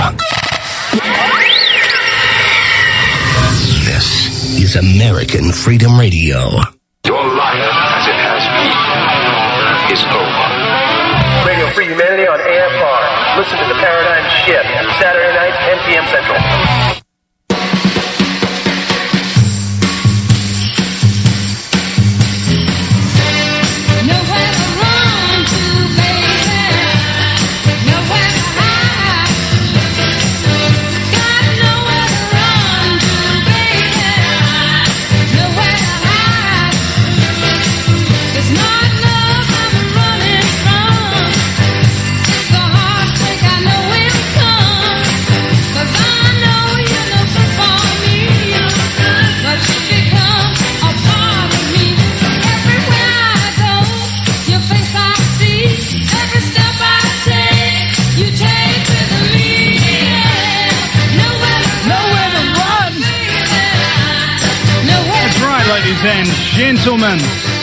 This is American Freedom Radio. Your life, as it has been, is over. Radio Free Humanity on AFR. Listen to The Paradigm Shift, Saturday nights, 10 p.m. Central. Ladies and gentlemen,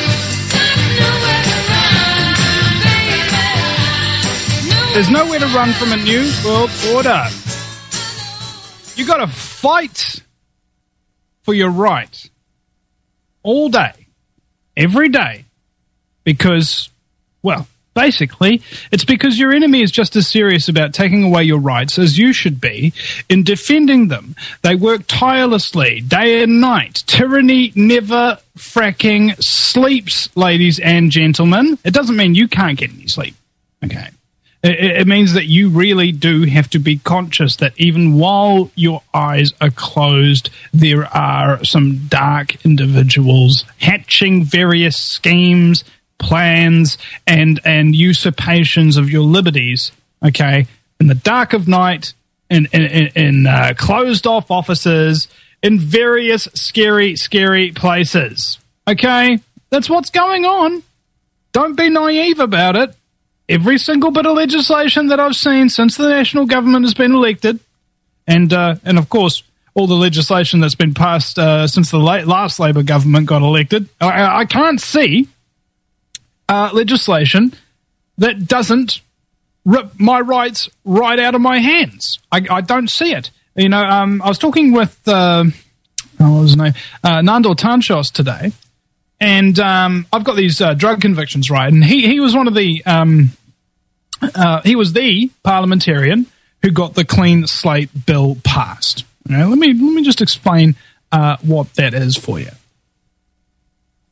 there's nowhere to run from a new world order. You got to fight for your right all day, every day, because, well, basically, it's because your enemy is just as serious about taking away your rights as you should be in defending them. They work tirelessly, day and night. Tyranny never fracking sleeps, ladies and gentlemen. It doesn't mean you can't get any sleep, okay? It means that you really do have to be conscious that even while your eyes are closed, there are some dark individuals hatching various schemes, plans, and usurpations of your liberties, okay, in the dark of night, in closed off offices, in various scary places, okay? That's what's going on. Don't be naive about it. Every single bit of legislation that I've seen since the national government has been elected, and of course all the legislation that's been passed since the last Labor government got elected, I can't see legislation that doesn't rip my rights right out of my hands. I don't see it. You know, I was talking with what was his name, Nandor Tanchos today, and I've got these drug convictions, right? And he was one of the he was the parliamentarian who got the clean slate bill passed. You know, let me just explain what that is for you.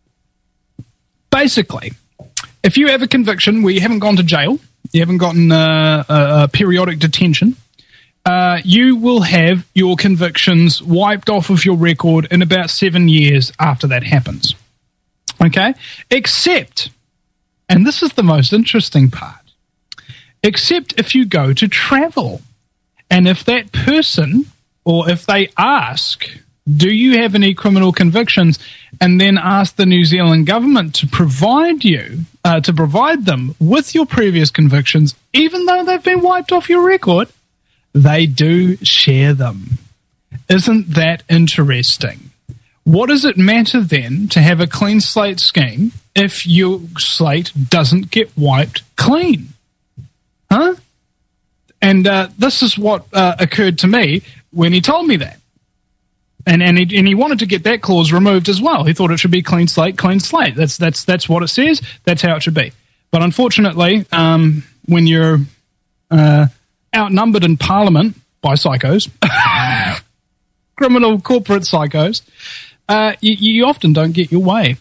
basically, if you have a conviction where you haven't gone to jail, you haven't gotten a periodic detention, you will have your convictions wiped off of your record in about 7 years after that happens. Okay? Except, and this is the most interesting part, except if you go to travel. And if that person, or if they ask, do you have any criminal convictions, and then ask the New Zealand government to provide them with your previous convictions, even though they've been wiped off your record, they do share them. Isn't that interesting? What does it matter then to have a clean slate scheme if your slate doesn't get wiped clean? Huh? And this is what occurred to me when he told me that. And he wanted to get that clause removed as well. He thought it should be clean slate, clean slate. That's what it says. That's how it should be. But unfortunately, when you're outnumbered in Parliament by psychos, criminal corporate psychos, you often don't get your way.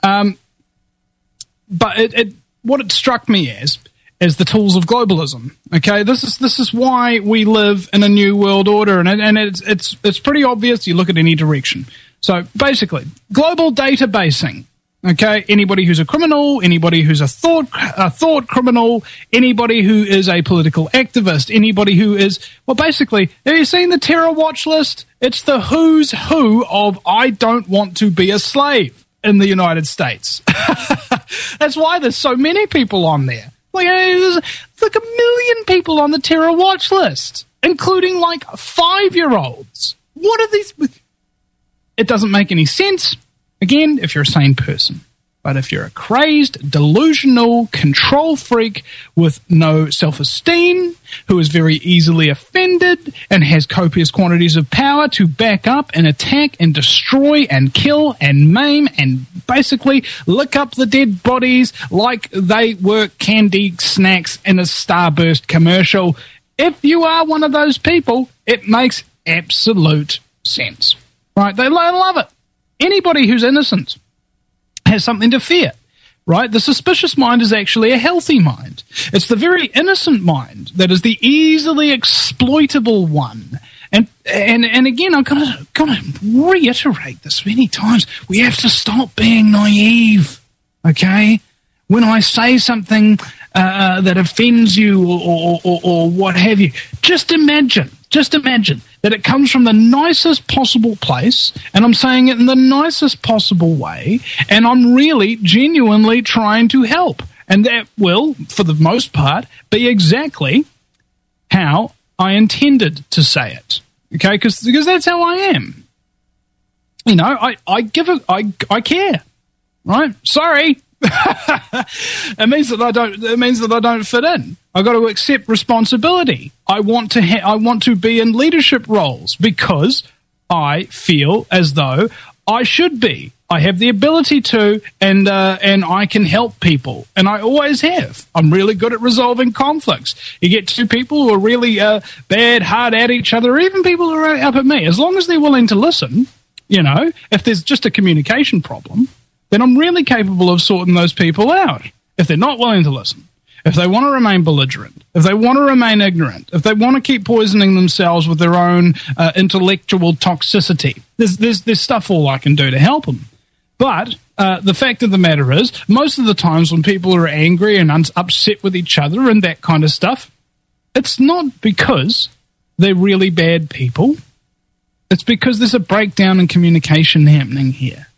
But what it struck me as the tools of globalism. Okay, this is why we live in a new world order, and it's pretty obvious. You look at any direction. So basically, global databasing. Okay, anybody who's a criminal, anybody who's a thought criminal, anybody who is a political activist, anybody who is, well, basically, have you seen the terror watch list? It's the who's who of I don't want to be a slave in the United States. That's why there's so many people on there. There's like 1 million people on the terror watch list, including like 5-year-olds. What are these? It doesn't make any sense. Again, if you're a sane person. But if you're a crazed, delusional control freak with no self-esteem, who is very easily offended and has copious quantities of power to back up and attack and destroy and kill and maim and basically lick up the dead bodies like they were candy snacks in a Starburst commercial, if you are one of those people, it makes absolute sense. Right? They love it. Anybody who's innocent has something to fear, right? The suspicious mind is actually a healthy mind. It's the very innocent mind that is the easily exploitable one. And again, I'm gonna reiterate this many times. We have to stop being naive, okay? When I say something that offends you or what have you, just imagine that it comes from the nicest possible place, and I'm saying it in the nicest possible way, and I'm really genuinely trying to help. And that will, for the most part, be exactly how I intended to say it. Okay, because that's how I am. You know, I care. Right? Sorry. It means that I don't fit in. I've got to accept responsibility. I want to be in leadership roles because I feel as though I should be. I have the ability to, and I can help people, and I always have. I'm really good at resolving conflicts. You get two people who are really bad, hard at each other, or even people who are up at me. As long as they're willing to listen, you know, if there's just a communication problem, then I'm really capable of sorting those people out. If they're not willing to listen, if they want to remain belligerent, if they want to remain ignorant, if they want to keep poisoning themselves with their own intellectual toxicity, there's stuff all I can do to help them. But the fact of the matter is, most of the times when people are angry and upset with each other and that kind of stuff, it's not because they're really bad people. It's because there's a breakdown in communication happening here.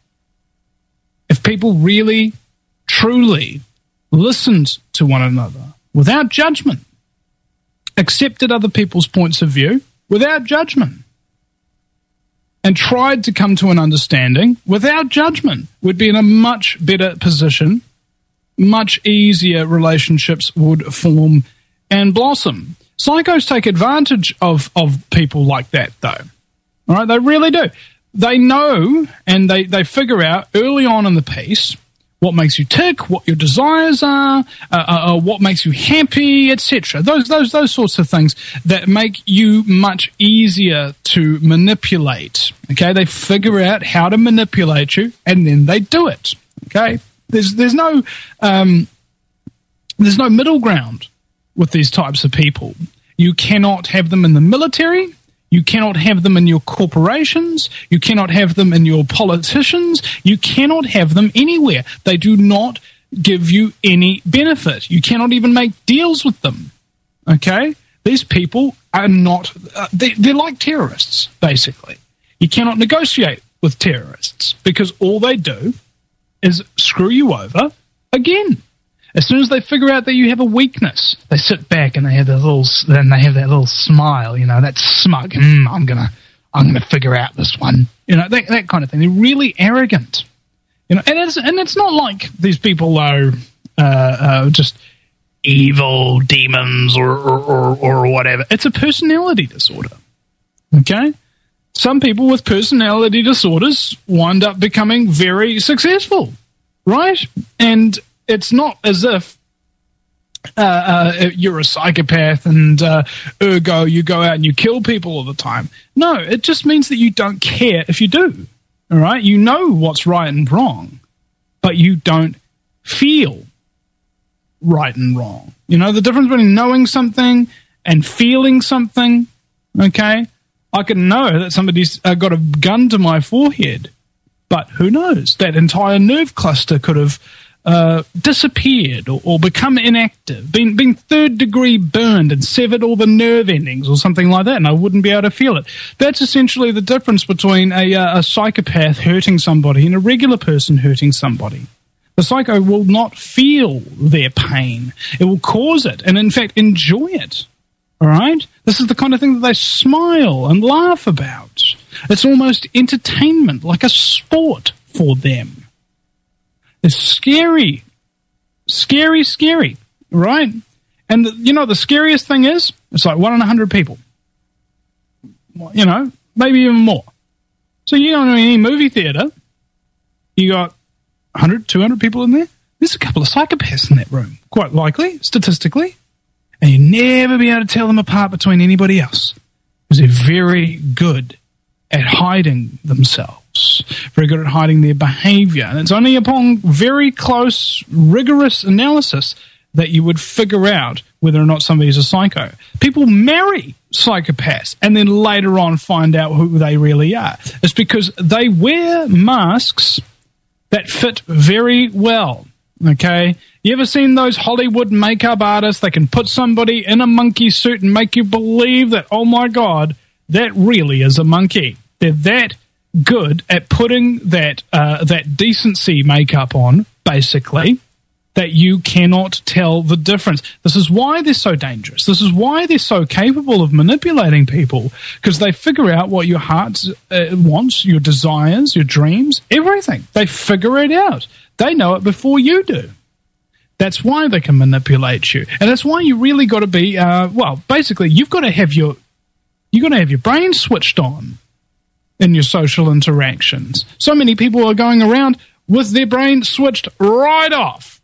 If people really, truly listened to one another without judgment, accepted other people's points of view without judgment, and tried to come to an understanding without judgment, would be in a much better position. Much easier relationships would form and blossom. Psychos take advantage of people like that, though. All right, they really do. They know and they figure out early on in the piece what makes you tick, what your desires are, what makes you happy, etc. Those sorts of things that make you much easier to manipulate. Okay, they figure out how to manipulate you, and then they do it. Okay, There's no middle ground with these types of people. You cannot have them in the military. You cannot have them in your corporations. You cannot have them in your politicians. You cannot have them anywhere. They do not give you any benefit. You cannot even make deals with them. Okay? These people are not... they're like terrorists, basically. You cannot negotiate with terrorists because all they do is screw you over again. As soon as they figure out that you have a weakness, they sit back and they have that little smile, that smug. I'm gonna figure out this one, that kind of thing. They're really arrogant, and it's not like these people are just evil demons or whatever. It's a personality disorder. Okay, some people with personality disorders wind up becoming very successful, right? And it's not as if you're a psychopath and ergo you go out and you kill people all the time. No, it just means that you don't care if you do. All right? You know what's right and wrong, but you don't feel right and wrong. The difference between knowing something and feeling something, okay? I can know that somebody's got a gun to my forehead, but who knows? That entire nerve cluster could have disappeared or become inactive, been third degree burned and severed all the nerve endings or something like that, and I wouldn't be able to feel it. That's essentially the difference between a psychopath hurting somebody and a regular person hurting somebody. The psycho will not feel their pain. It will cause it and, in fact, enjoy it. All right? This is the kind of thing that they smile and laugh about. It's almost entertainment, like a sport for them. It's scary, right? And the scariest thing is, it's like 1 in 100 people, maybe even more. So you go to any movie theater, you got 100, 200 people in there. There's a couple of psychopaths in that room, quite likely, statistically, and you never be able to tell them apart between anybody else because they're very good at hiding themselves. Very good at hiding their behavior. And it's only upon very close, rigorous analysis that you would figure out whether or not somebody's a psycho. People marry psychopaths and then later on find out who they really are. It's because they wear masks that fit very well. Okay? You ever seen those Hollywood makeup artists? They can put somebody in a monkey suit and make you believe that, oh my God, that really is a monkey. They're that good at putting that decency makeup on, basically, that you cannot tell the difference. This is why they're so dangerous. This is why they're so capable of manipulating people, because they figure out what your heart wants, your desires, your dreams, everything. They figure it out. They know it before you do. That's why they can manipulate you, and that's why you really got to be basically you've got to have your brain switched on in your social interactions. So many people are going around with their brain switched right off.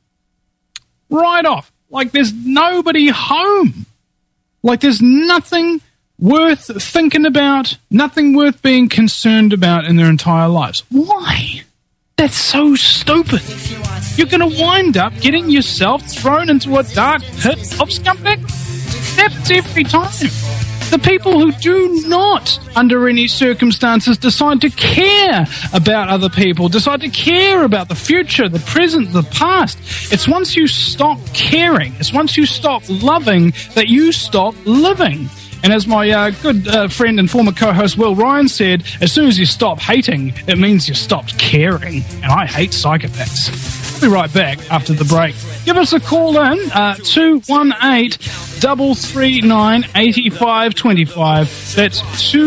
Right off. Like there's nobody home. Like there's nothing worth thinking about, nothing worth being concerned about in their entire lives. Why? That's so stupid. You're going to wind up getting yourself thrown into a dark pit of scumbag. That's every time. The people who do not, under any circumstances, decide to care about other people, decide to care about the future, the present, the past. It's once you stop caring, it's once you stop loving that you stop living. And as my good friend and former co-host Will Ryan said, as soon as you stop hating, it means you stopped caring. And I hate psychopaths. We'll be right back after the break. Give us a call in, 218-339-8525. That's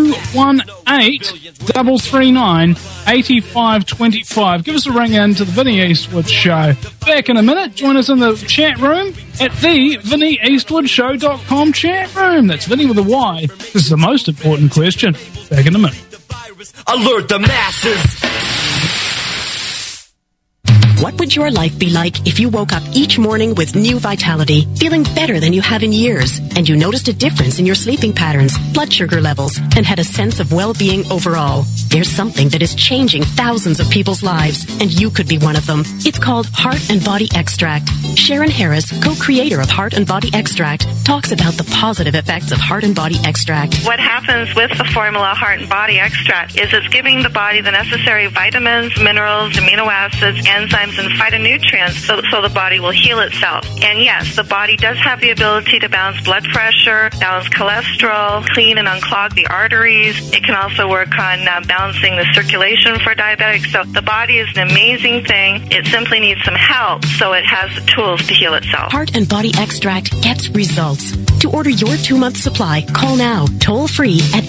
218-339-8525. Give us a ring in to the Vinnie Eastwood Show. Back in a minute. Join us in the chat room at the VinnieEastwoodShow.com chat room. That's Vinnie with a Y. This is the most important question. Back in a minute. Alert the masses. What would your life be like if you woke up each morning with new vitality, feeling better than you have in years, and you noticed a difference in your sleeping patterns, blood sugar levels, and had a sense of well-being overall? There's something that is changing thousands of people's lives, and you could be one of them. It's called Heart and Body Extract. Sharon Harris, co-creator of Heart and Body Extract, talks about the positive effects of Heart and Body Extract. What happens with the formula Heart and Body Extract is it's giving the body the necessary vitamins, minerals, amino acids, enzymes, and phytonutrients so the body will heal itself. And yes, the body does have the ability to balance blood pressure, balance cholesterol, clean and unclog the arteries. It can also work on balancing the circulation for diabetics. So the body is an amazing thing. It simply needs some help so it has the tools to heal itself. Heart and Body Extract gets results. To order your 2-month supply, call now, toll free at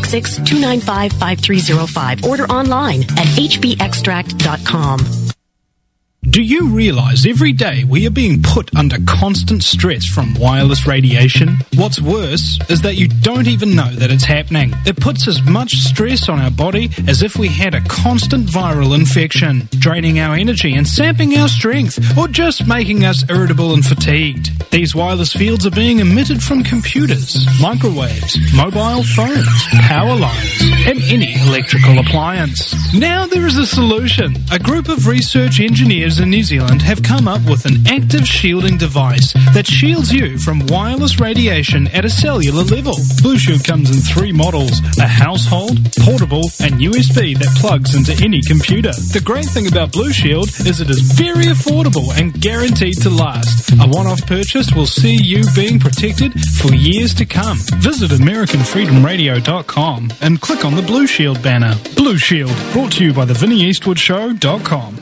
866-295-5305. Order online at hbextract.com. Do you realize every day we are being put under constant stress from wireless radiation? What's worse is that you don't even know that it's happening. It puts as much stress on our body as if we had a constant viral infection, draining our energy and sapping our strength, or just making us irritable and fatigued. These wireless fields are being emitted from computers, microwaves, mobile phones, power lines, and any electrical appliance. Now there is a solution. A group of research engineers in New Zealand have come up with an active shielding device that shields you from wireless radiation at a cellular level. Blue Shield comes in 3 models: a household, portable, and USB that plugs into any computer. The great thing about Blue Shield is it is very affordable and guaranteed to last. A one-off purchase will see you being protected for years to come. Visit AmericanFreedomRadio.com and click on the Blue Shield banner. Blue Shield, brought to you by the VinnyEastwoodShow.com.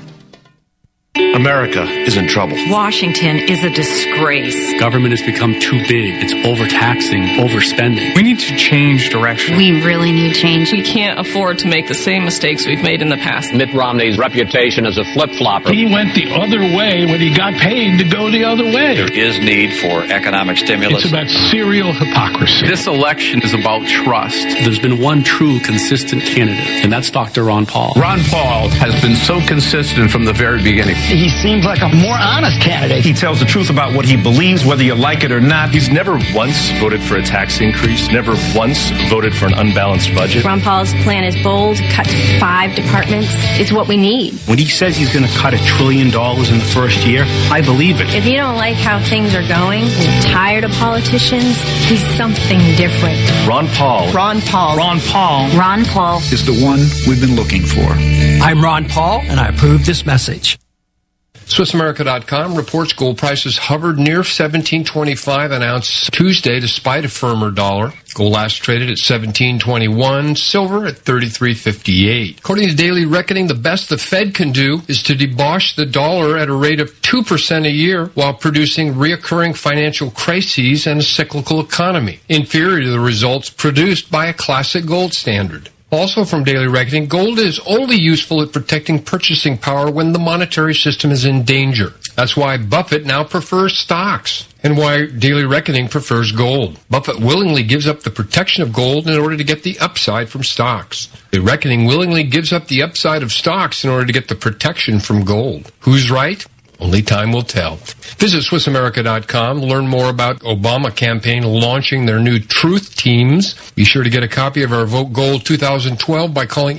America is in trouble. Washington is a disgrace. Government has become too big. It's overtaxing, overspending. We need to change direction. We really need change. We can't afford to make the same mistakes we've made in the past. Mitt Romney's reputation as a flip-flopper. He went the other way when he got paid to go the other way. There is need for economic stimulus. It's about serial hypocrisy. This election is about trust. There's been one true, consistent candidate, and that's Dr. Ron Paul. Ron Paul has been so consistent from the very beginning. He seems like a more honest candidate. He tells the truth about what he believes, whether you like it or not. He's never once voted for a tax increase, never once voted for an unbalanced budget. Ron Paul's plan is bold, cut 5 departments. It's what we need. When he says he's going to cut $1 trillion in the first year, I believe it. If you don't like how things are going, you're tired of politicians, he's something different. Ron Paul. Ron Paul. Ron Paul. Ron Paul is the one we've been looking for. I'm Ron Paul, and I approve this message. SwissAmerica.com reports gold prices hovered near $17.25 an ounce Tuesday despite a firmer dollar. Gold last traded at $17.21, silver at $33.58. According to Daily Reckoning, the best the Fed can do is to debosh the dollar at a rate of 2% a year while producing reoccurring financial crises and a cyclical economy, inferior to the results produced by a classic gold standard. Also from Daily Reckoning, gold is only useful at protecting purchasing power when the monetary system is in danger. That's why Buffett now prefers stocks, and why Daily Reckoning prefers gold. Buffett willingly gives up the protection of gold in order to get the upside from stocks. Daily Reckoning willingly gives up the upside of stocks in order to get the protection from gold. Who's right? Only time will tell. Visit SwissAmerica.com to learn more about Obama campaign launching their new Truth Teams. Be sure to get a copy of our Vote Gold 2012 by calling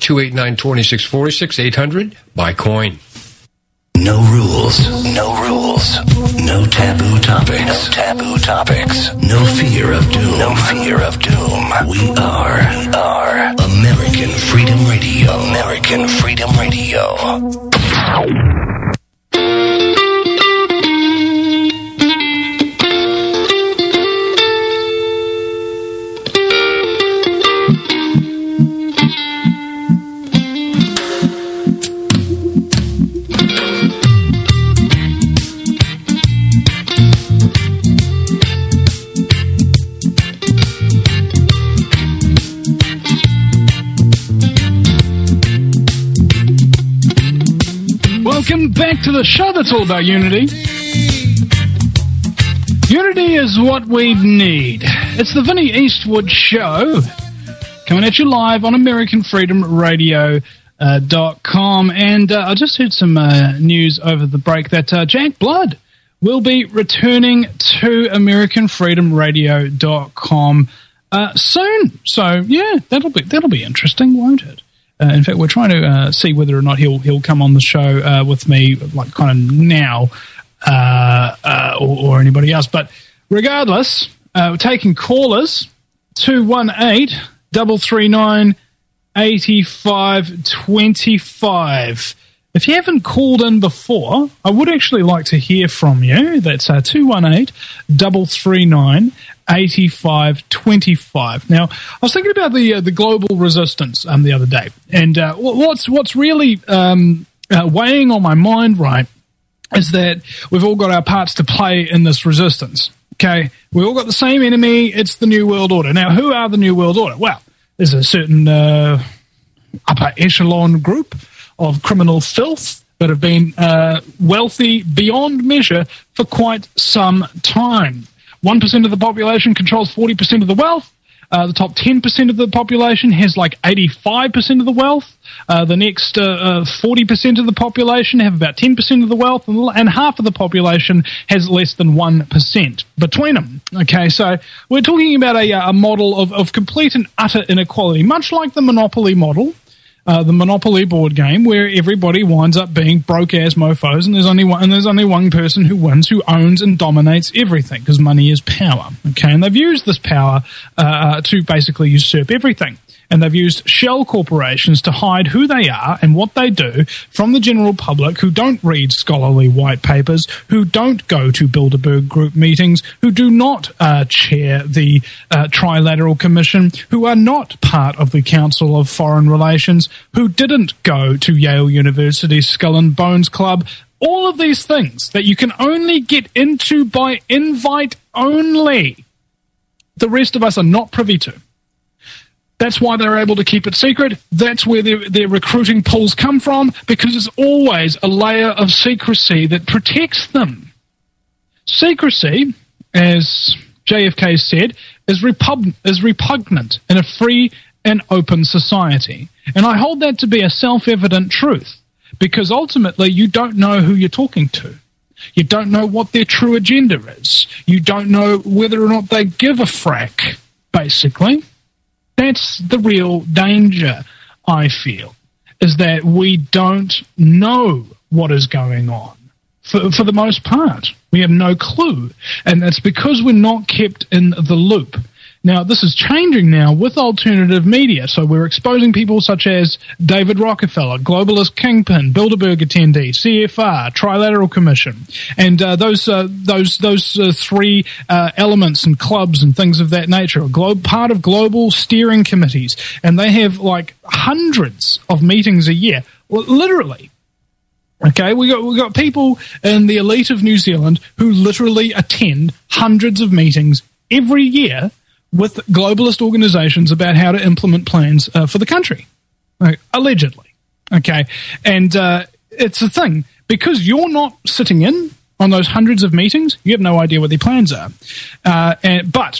800-289-2646, 800-BUY-COIN. No rules. No rules. No taboo topics. No taboo topics. No fear of doom. No fear of doom. We are American Freedom Radio. American Freedom Radio. Welcome back to the show that's all about unity. Unity is what we need. It's the Vinny Eastwood Show, coming at you live on AmericanFreedomRadio.com. com. And I just heard some news over the break that Jack Blood will be returning to AmericanFreedomRadio.com soon. So yeah, that'll be interesting, won't it? In fact, we're trying to see whether or not he'll come on the show with me, like kind of now, or anybody else. But regardless, we're taking callers 218-339-8525. If you haven't called in before, I would actually like to hear from you. That's 218-339-8525. Now, I was thinking about the global resistance the other day, and what's really weighing on my mind, right, is that we've all got our parts to play in this resistance. Okay, we all got the same enemy. It's the New World Order. Now, who are the New World Order? Well, there's a certain upper echelon group of criminal filth that have been wealthy beyond measure for quite some time. 1% of the population controls 40% of the wealth. The top 10% of the population has like 85% of the wealth. The next 40% of the population have about 10% of the wealth, and half of the population has less than 1% between them. Okay, so we're talking about a model of complete and utter inequality, much like the Monopoly model. The Monopoly board game, where everybody winds up being broke-ass mofos, and there's only one person who wins, who owns and dominates everything, because money is power. Okay, and they've used this power to basically usurp everything. And they've used shell corporations to hide who they are and what they do from the general public, who don't read scholarly white papers, who don't go to Bilderberg Group meetings, who do not chair the Trilateral Commission, who are not part of the Council of Foreign Relations, who didn't go to Yale University's Skull and Bones Club. All of these things that you can only get into by invite only, the rest of us are not privy to. That's why they're able to keep it secret. That's where their recruiting pools come from, because there's always a layer of secrecy that protects them. Secrecy, as JFK said, is repugnant in a free and open society. And I hold that to be a self-evident truth, because ultimately you don't know who you're talking to. You don't know what their true agenda is. You don't know whether or not they give a frack, basically. That's the real danger, I feel, is that we don't know what is going on. For the most part, we have no clue. And that's because we're not kept in the loop. Now, this is changing now with alternative media. So we're exposing people such as David Rockefeller, globalist kingpin, Bilderberg attendee, CFR, Trilateral Commission, and those three elements and clubs and things of that nature are part of global steering committees, and they have like hundreds of meetings a year, literally. Okay, we got people in the elite of New Zealand who literally attend hundreds of meetings every year with globalist organizations about how to implement plans for the country, allegedly. Okay, and it's a thing, because you're not sitting in on those hundreds of meetings, you have no idea what their plans are. But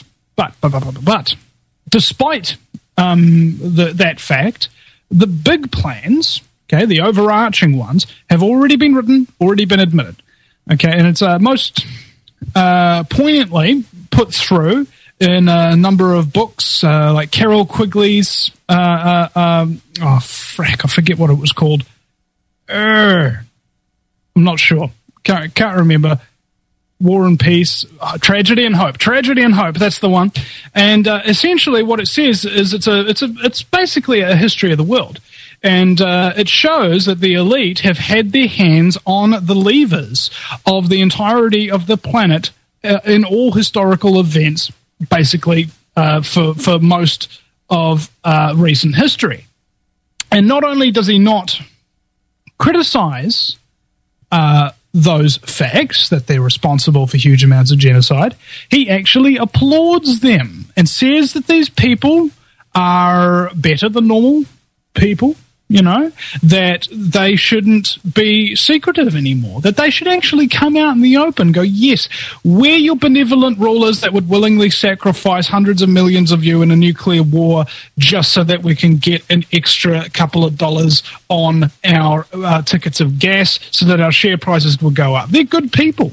despite that fact, the big plans, okay, the overarching ones, have already been written, already been admitted. Okay, and it's most poignantly put through in a number of books, like Carol Quigley's, I forget what it was called. I'm not sure. Can't remember. War and Peace, Tragedy and Hope. Tragedy and Hope, that's the one. And essentially what it says is it's basically a history of the world. And it shows that the elite have had their hands on the levers of the entirety of the planet in all historical events, basically for most of recent history. And not only does he not criticize those facts, that they're responsible for huge amounts of genocide, he actually applauds them and says that these people are better than normal people, you know, that they shouldn't be secretive anymore, that they should actually come out in the open, go, yes, we're your benevolent rulers that would willingly sacrifice hundreds of millions of you in a nuclear war just so that we can get an extra couple of dollars on our tickets of gas so that our share prices will go up. They're good people.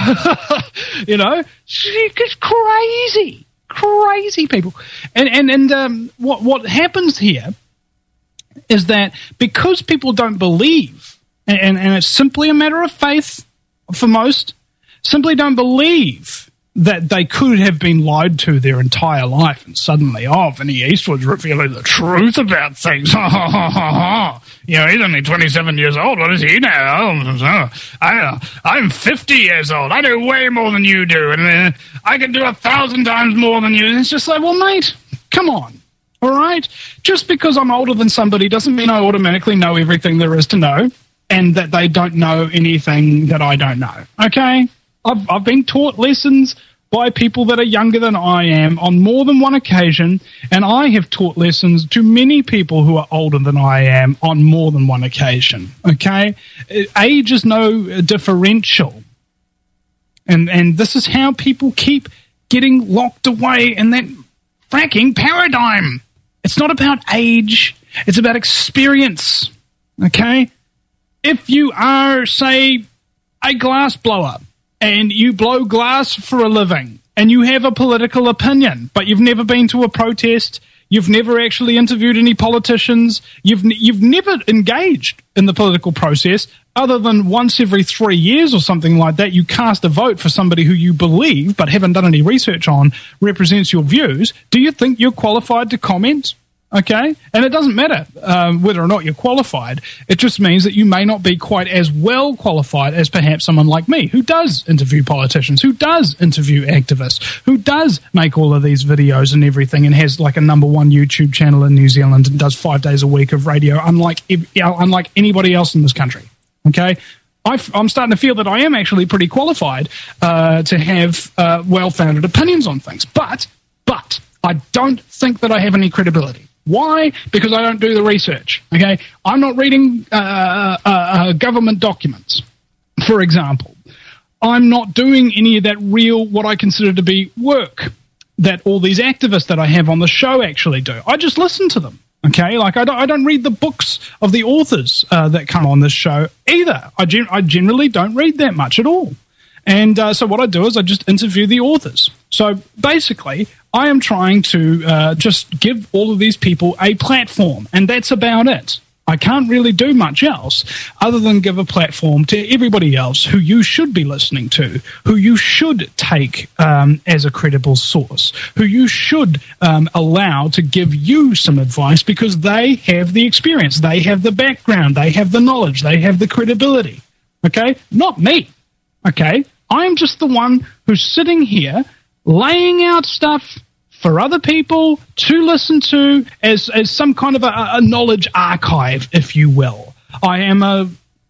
You know, it's crazy people. And what happens here is that because people don't believe, and it's simply a matter of faith for most, simply don't believe that they could have been lied to their entire life, and suddenly, Vinny Eastwood's revealing the truth about things. You know, he's only 27 years old. What does he know? I'm 50 years old. I do way more than you do, and I can do 1,000 times more than you. And it's just like, well, mate, come on. All right? Just because I'm older than somebody doesn't mean I automatically know everything there is to know and that they don't know anything that I don't know. Okay? I've been taught lessons by people that are younger than I am on more than one occasion, and I have taught lessons to many people who are older than I am on more than one occasion. Okay? Age is no differential. And this is how people keep getting locked away in that fracking paradigm. It's not about age. It's about experience. Okay? If you are, say, a glass blower and you blow glass for a living and you have a political opinion, but you've never been to a protest, you've never actually interviewed any politicians, you've never engaged in the political process other than once every 3 years or something like that, you cast a vote for somebody who you believe but haven't done any research on represents your views, do you think you're qualified to comment? Okay? And it doesn't matter whether or not you're qualified. It just means that you may not be quite as well qualified as perhaps someone like me who does interview politicians, who does interview activists, who does make all of these videos and everything and has like a #1 YouTube channel in New Zealand and does 5 days a week of radio, unlike anybody else in this country. Okay? I'm starting to feel that I am actually pretty qualified to have well-founded opinions on things. But I don't think that I have any credibility. Why? Because I don't do the research. Okay, I'm not reading government documents, for example. I'm not doing any of that real, what I consider to be work that all these activists that I have on the show actually do. I just listen to them. Okay, like I don't read the books of the authors that come on this show either. I generally don't read that much at all. And so what I do is I just interview the authors. So basically, I am trying to just give all of these people a platform, and that's about it. I can't really do much else other than give a platform to everybody else who you should be listening to, who you should take as a credible source, who you should allow to give you some advice because they have the experience, they have the background, they have the knowledge, they have the credibility. Okay? Not me. Okay? I'm just the one who's sitting here laying out stuff for other people to listen to as some kind of a knowledge archive, if you will. I am a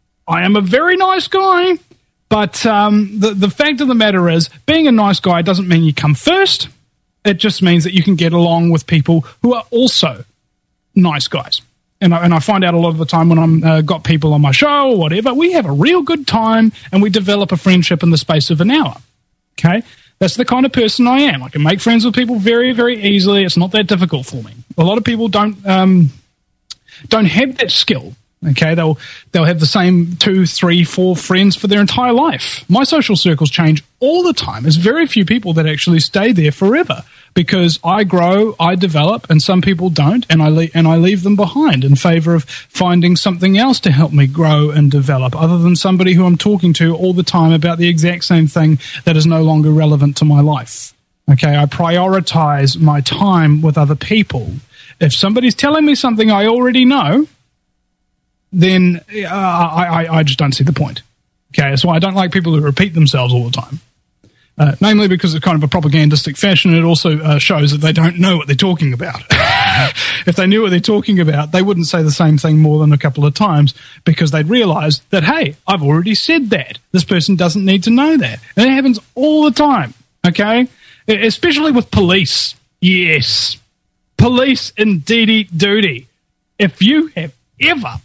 very nice guy, but the fact of the matter is, being a nice guy doesn't mean you come first. It just means that you can get along with people who are also nice guys. And I find out a lot of the time when I'm got people on my show or whatever, we have a real good time and we develop a friendship in the space of an hour. Okay? That's the kind of person I am. I can make friends with people very, very easily. It's not that difficult for me. A lot of people don't have that skill. Okay, they'll have the same 2, 3, 4 friends for their entire life. My social circles change all the time. There's very few people that actually stay there forever because I grow, I develop, and some people don't, and I leave them behind in favor of finding something else to help me grow and develop, other than somebody who I'm talking to all the time about the exact same thing that is no longer relevant to my life. Okay, I prioritize my time with other people. If somebody's telling me something I already know, then I just don't see the point. Okay, that's why I don't like people who repeat themselves all the time. Namely because it's kind of a propagandistic fashion. It also shows that they don't know what they're talking about. If they knew what they're talking about, they wouldn't say the same thing more than a couple of times because they'd realize that, hey, I've already said that. This person doesn't need to know that. And it happens all the time, okay? Especially with police. Yes. Police indeedy duty. If you have ever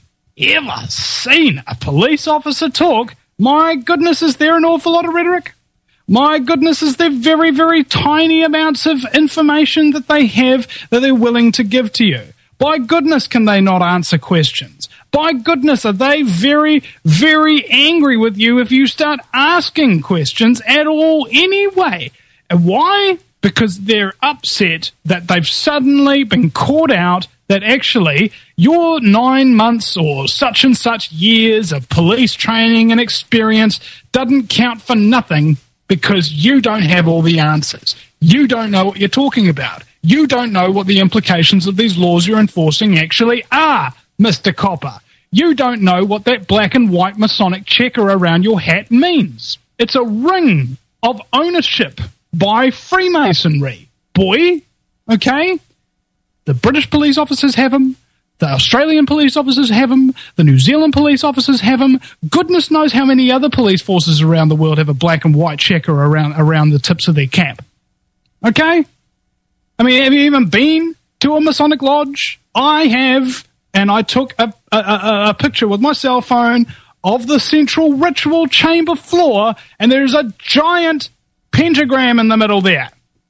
seen a police officer talk, my goodness, is there an awful lot of rhetoric? My goodness, is there very, very tiny amounts of information that they have that they're willing to give to you? By goodness, can they not answer questions? By goodness, are they very, very angry with you if you start asking questions at all anyway? And why? Because they're upset that they've suddenly been caught out that actually your 9 months or such and such years of police training and experience doesn't count for nothing because you don't have all the answers. You don't know what you're talking about. You don't know what the implications of these laws you're enforcing actually are, Mr. Copper. You don't know what that black and white Masonic checker around your hat means. It's a ring of ownership by Freemasonry, boy. Okay? The British police officers have them. The Australian police officers have them. The New Zealand police officers have them. Goodness knows how many other police forces around the world have a black and white checker around the tips of their cap. Okay? I mean, have you even been to a Masonic lodge? I have, and I took a picture with my cell phone of the central ritual chamber floor, and there's a giant pentagram in the middle there.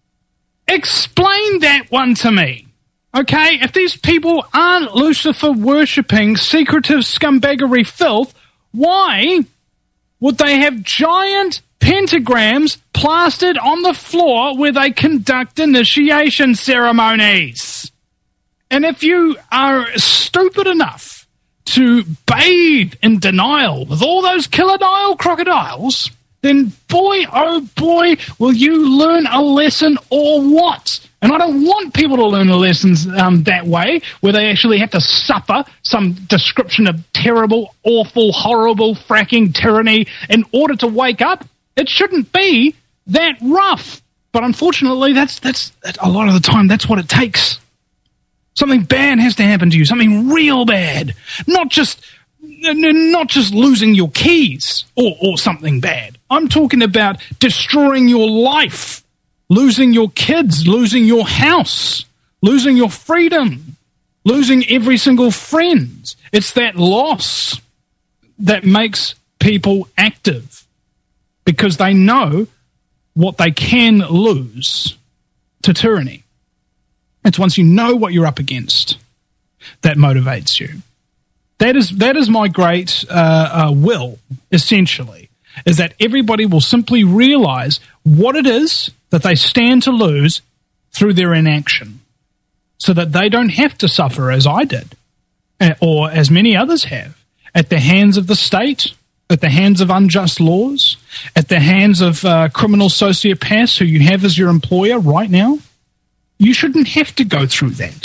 Explain that one to me. Okay, if these people aren't Lucifer-worshipping, secretive scumbaggery filth, why would they have giant pentagrams plastered on the floor where they conduct initiation ceremonies? And if you are stupid enough to bathe in denial with all those killer Nile crocodiles, then boy, oh boy, will you learn a lesson or what? And I don't want people to learn the lessons that way, where they actually have to suffer some description of terrible, awful, horrible, fracking tyranny in order to wake up. It shouldn't be that rough. But unfortunately, that's a lot of the time, that's what it takes. Something bad has to happen to you, something real bad. Not just losing your keys or something bad. I'm talking about destroying your life, losing your kids, losing your house, losing your freedom, losing every single friend. It's that loss that makes people active because they know what they can lose to tyranny. It's once you know what you're up against that motivates you. That is my great will, essentially, is that everybody will simply realize what it is that they stand to lose through their inaction so that they don't have to suffer as I did or as many others have at the hands of the state, at the hands of unjust laws, at the hands of criminal sociopaths who you have as your employer right now. You shouldn't have to go through that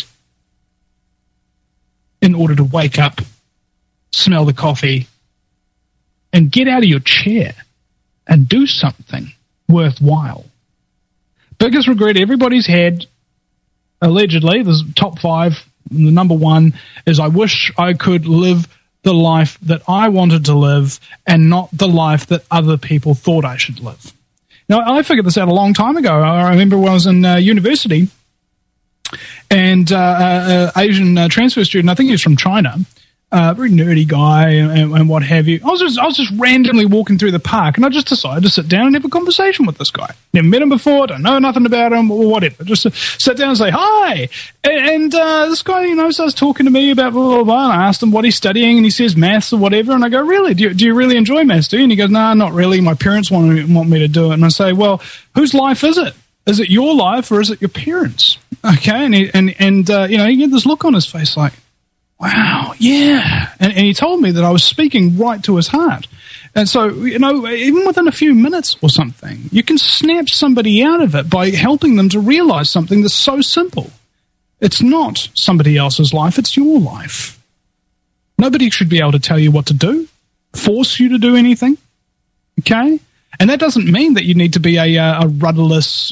in order to wake up, smell the coffee, and get out of your chair and do something worthwhile. Biggest regret everybody's had, allegedly, the top 5, the number 1, is I wish I could live the life that I wanted to live and not the life that other people thought I should live. Now, I figured this out a long time ago. I remember when I was in university, and Asian transfer student, I think he was from China, very nerdy guy and what have you. I was just randomly walking through the park, and I just decided to sit down and have a conversation with this guy. Never met him before, don't know nothing about him or whatever. Just sit down and say hi. And this guy, starts talking to me about blah, blah, blah. And I asked him what he's studying, and he says maths or whatever. And I go, really? Do you really enjoy maths, do you? And he goes, no, not really. My parents want me to do it. And I say, well, whose life is it? Is it your life or is it your parents? Okay, and he had this look on his face like, wow, yeah. And he told me that I was speaking right to his heart. And so, even within a few minutes or something, you can snap somebody out of it by helping them to realize something that's so simple. It's not somebody else's life, it's your life. Nobody should be able to tell you what to do, force you to do anything, okay? And that doesn't mean that you need to be a rudderless,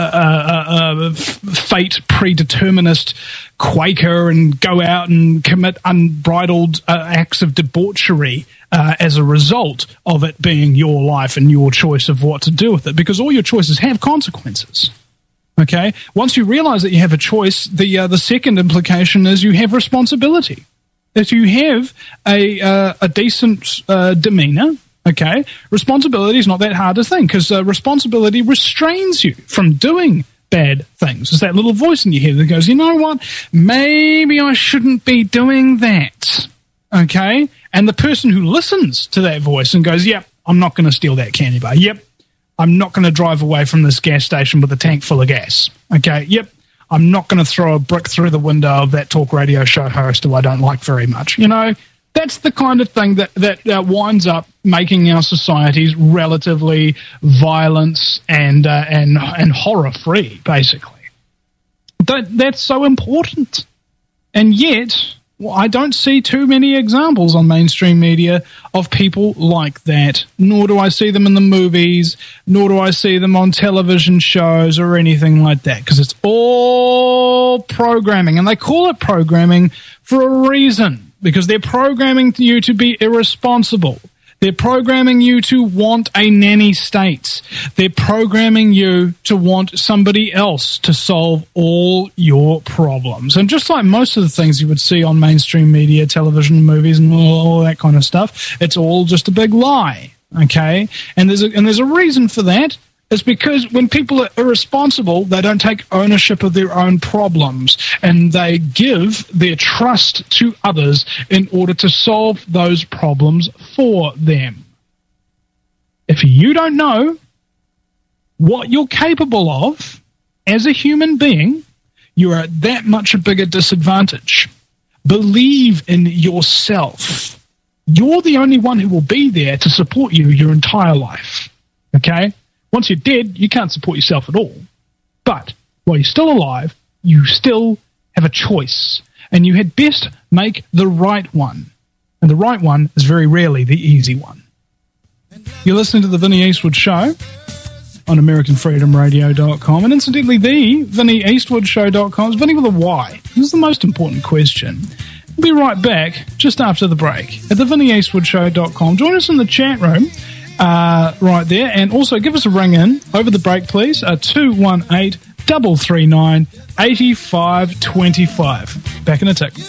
fate predeterminist Quaker and go out and commit unbridled acts of debauchery as a result of it being your life and your choice of what to do with it, because all your choices have consequences. Okay? Once you realize that you have a choice, the second implication is you have responsibility. that you have a decent demeanor. Okay, responsibility is not that hard to think, because responsibility restrains you from doing bad things. It's that little voice in your head that goes, you know what, maybe I shouldn't be doing that. Okay, and the person who listens to that voice and goes, yep, I'm not going to steal that candy bar. Yep, I'm not going to drive away from this gas station with a tank full of gas. Okay, yep, I'm not going to throw a brick through the window of that talk radio show host who I don't like very much. You know, that's the kind of thing that winds up making our societies relatively violence and horror-free, basically. That's so important. And yet, I don't see too many examples on mainstream media of people like that, nor do I see them in the movies, nor do I see them on television shows or anything like that, because it's all programming, and they call it programming for a reason. Because they're programming you to be irresponsible. They're programming you to want a nanny state. They're programming you to want somebody else to solve all your problems. And just like most of the things you would see on mainstream media, television, movies, and all that kind of stuff, it's all just a big lie. Okay? And there's a reason for that. It's because when people are irresponsible, they don't take ownership of their own problems, and they give their trust to others in order to solve those problems for them. If you don't know what you're capable of as a human being, you're at that much a bigger disadvantage. Believe in yourself. You're the only one who will be there to support you your entire life. Okay? Once you're dead, you can't support yourself at all. But while you're still alive, you still have a choice. And you had best make the right one. And the right one is very rarely the easy one. You're listening to The Vinnie Eastwood Show on AmericanFreedomRadio.com. And incidentally, the VinnieEastwoodShow.com is Vinnie with a Y. This is the most important question. We'll be right back just after the break at TheVinnieEastwoodShow.com. Join us in the chat room. Right there, and also give us a ring in over the break, please. 218-339-8525. Back in a tick.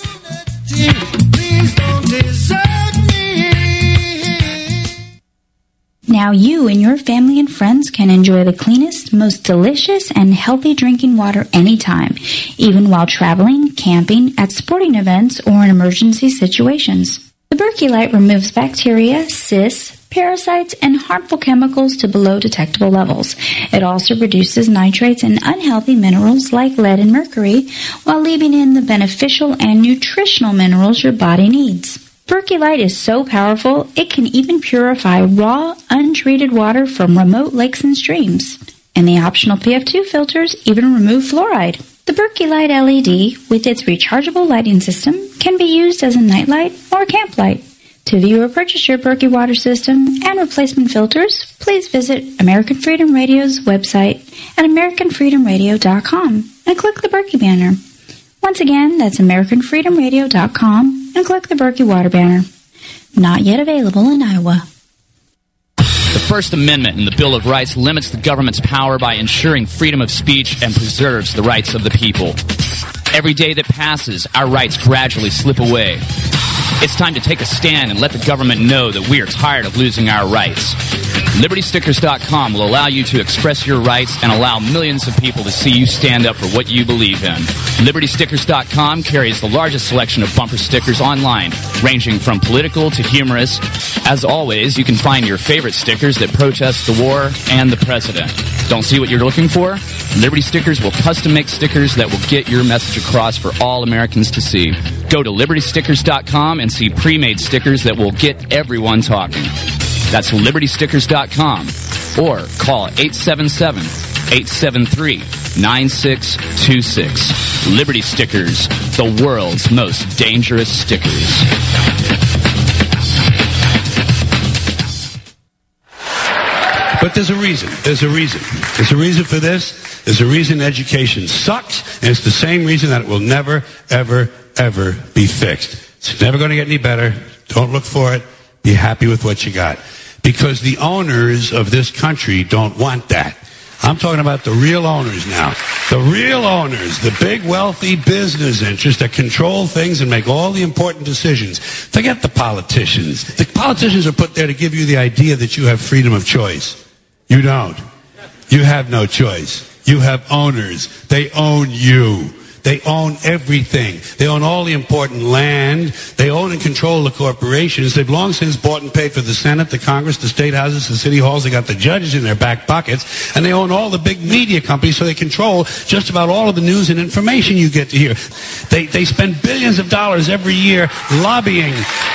Now you and your family and friends can enjoy the cleanest, most delicious, and healthy drinking water anytime, even while traveling, camping, at sporting events, or in emergency situations. The Berkey Light removes bacteria, cysts, parasites, and harmful chemicals to below detectable levels. It also reduces nitrates and unhealthy minerals like lead and mercury, while leaving in the beneficial and nutritional minerals your body needs. Berkey Light is so powerful, it can even purify raw, untreated water from remote lakes and streams. And the optional PF2 filters even remove fluoride. The Berkey Light LED, with its rechargeable lighting system, can be used as a nightlight or camp light. To view or purchase your Berkey water system and replacement filters, please visit American Freedom Radio's website at AmericanFreedomRadio.com and click the Berkey banner. Once again, that's AmericanFreedomRadio.com and click the Berkey water banner. Not yet available in Iowa. The First Amendment in the Bill of Rights limits the government's power by ensuring freedom of speech and preserves the rights of the people. Every day that passes, our rights gradually slip away. It's time to take a stand and let the government know that we are tired of losing our rights. LibertyStickers.com will allow you to express your rights and allow millions of people to see you stand up for what you believe in. LibertyStickers.com carries the largest selection of bumper stickers online, ranging from political to humorous. As always, you can find your favorite stickers that protest the war and the president. Don't see what you're looking for? Liberty Stickers will custom make stickers that will get your message across for all Americans to see. Go to LibertyStickers.com and see pre-made stickers that will get everyone talking. That's LibertyStickers.com or call 877-873-9626. Liberty Stickers, the world's most dangerous stickers. But there's a reason. There's a reason. There's a reason for this. There's a reason education sucks, and it's the same reason that it will never, ever, ever be fixed. It's never going to get any better. Don't look for it. Be happy with what you got. Because the owners of this country don't want that. I'm talking about the real owners now. The real owners, the big wealthy business interests that control things and make all the important decisions. Forget the politicians. The politicians are put there to give you the idea that you have freedom of choice. You don't. You have no choice. You have owners. They own you. They own everything. They own all the important land. They own and control the corporations. They've long since bought and paid for the Senate, the Congress, the state houses, the city halls. They got the judges in their back pockets. And they own all the big media companies, so they control just about all of the news and information you get to hear. They spend billions of dollars every year lobbying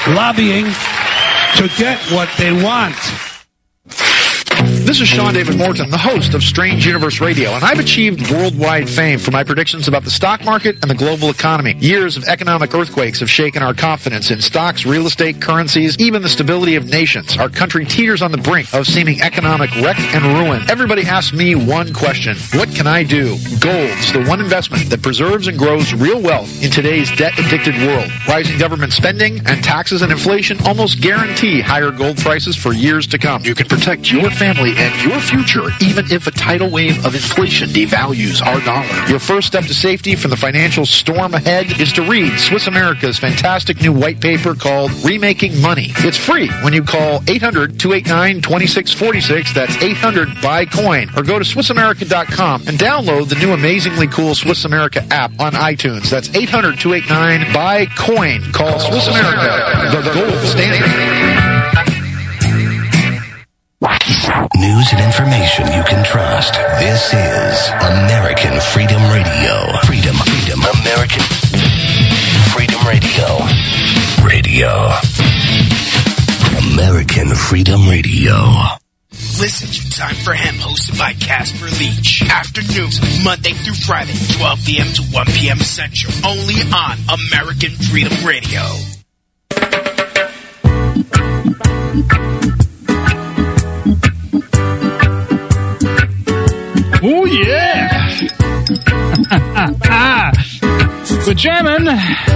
to get what they want. This is Sean David Morton, the host of Strange Universe Radio, and I've achieved worldwide fame for my predictions about the stock market and the global economy. Years of economic earthquakes have shaken our confidence in stocks, real estate, currencies, even the stability of nations. Our country teeters on the brink of seeming economic wreck and ruin. Everybody asks me one question: what can I do? Gold's the one investment that preserves and grows real wealth in today's debt-addicted world. Rising government spending and taxes and inflation almost guarantee higher gold prices for years to come. You can protect your family and your future, even if a tidal wave of inflation devalues our dollar. Your first step to safety from the financial storm ahead is to read Swiss America's fantastic new white paper called Remaking Money. It's free when you call 800-289-2646. That's 800-BUY-COIN. Or go to SwissAmerica.com and download the new amazingly cool Swiss America app on iTunes. That's 800-289-BUY-COIN. Call Swiss America, the gold standard. News and information you can trust. This is American Freedom Radio. Freedom, American Freedom Radio. American Freedom Radio. Listen to Time for Him, hosted by Casper Leach. Afternoons, Monday through Friday, 12 p.m. to 1 p.m. Central. Only on American Freedom Radio. Oh, yeah. We're jamming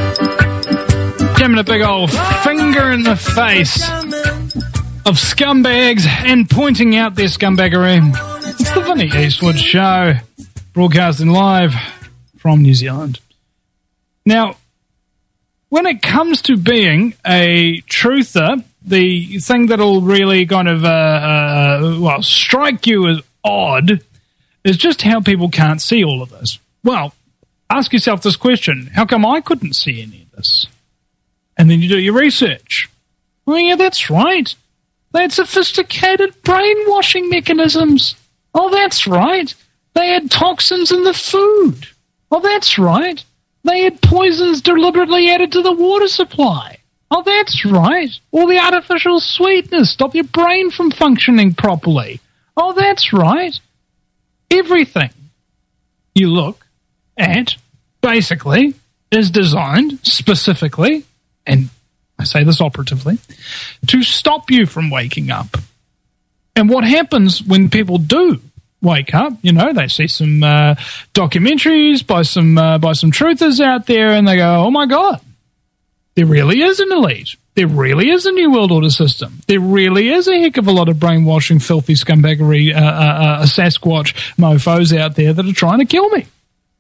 a big old finger in the face of scumbags and pointing out their scumbaggery. It's the Vinnie Eastwood Show, broadcasting live from New Zealand. Now, when it comes to being a truther, the thing that'll really kind of strike you as odd is just how people can't see all of this. Well, ask yourself this question: how come I couldn't see any of this? And then you do your research. Well, yeah, that's right. They had sophisticated brainwashing mechanisms. Oh, that's right. They had toxins in the food. Oh, that's right. They had poisons deliberately added to the water supply. Oh, that's right. All the artificial sweetness stop your brain from functioning properly. Oh, that's right. Everything you look at, basically, is designed specifically, and I say this operatively, to stop you from waking up. And what happens when people do wake up, they see some documentaries by some truthers out there, and they go, oh my God, there really is an elite. There really is a New World Order system. There really is a heck of a lot of brainwashing, filthy scumbaggery, Sasquatch mofos out there that are trying to kill me.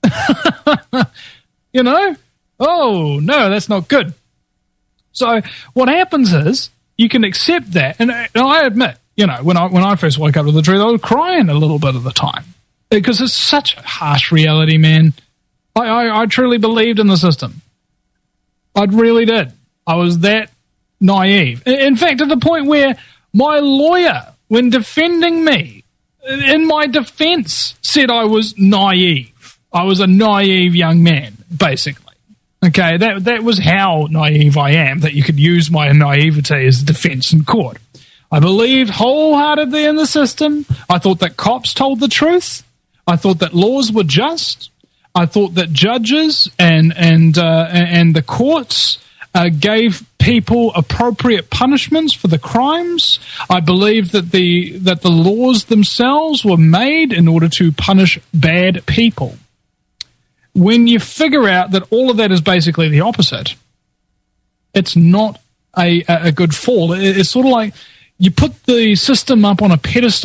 Oh, no, that's not good. So what happens is you can accept that. And I admit, when I first woke up to the truth, I was crying a little bit of the time because it's such a harsh reality, man. I truly believed in the system. I really did. I was that naive. In fact, to the point where my lawyer, when defending me, in my defense, said I was naive. I was a naive young man, basically. Okay, that was how naive I am, that you could use my naivety as defense in court. I believed wholeheartedly in the system. I thought that cops told the truth. I thought that laws were just. I thought that judges and the courts gave people appropriate punishments for the crimes. I believed that the laws themselves were made in order to punish bad people. When you figure out that all of that is basically the opposite, it's not a good fall. It's sort of like you put the system up on a pedestal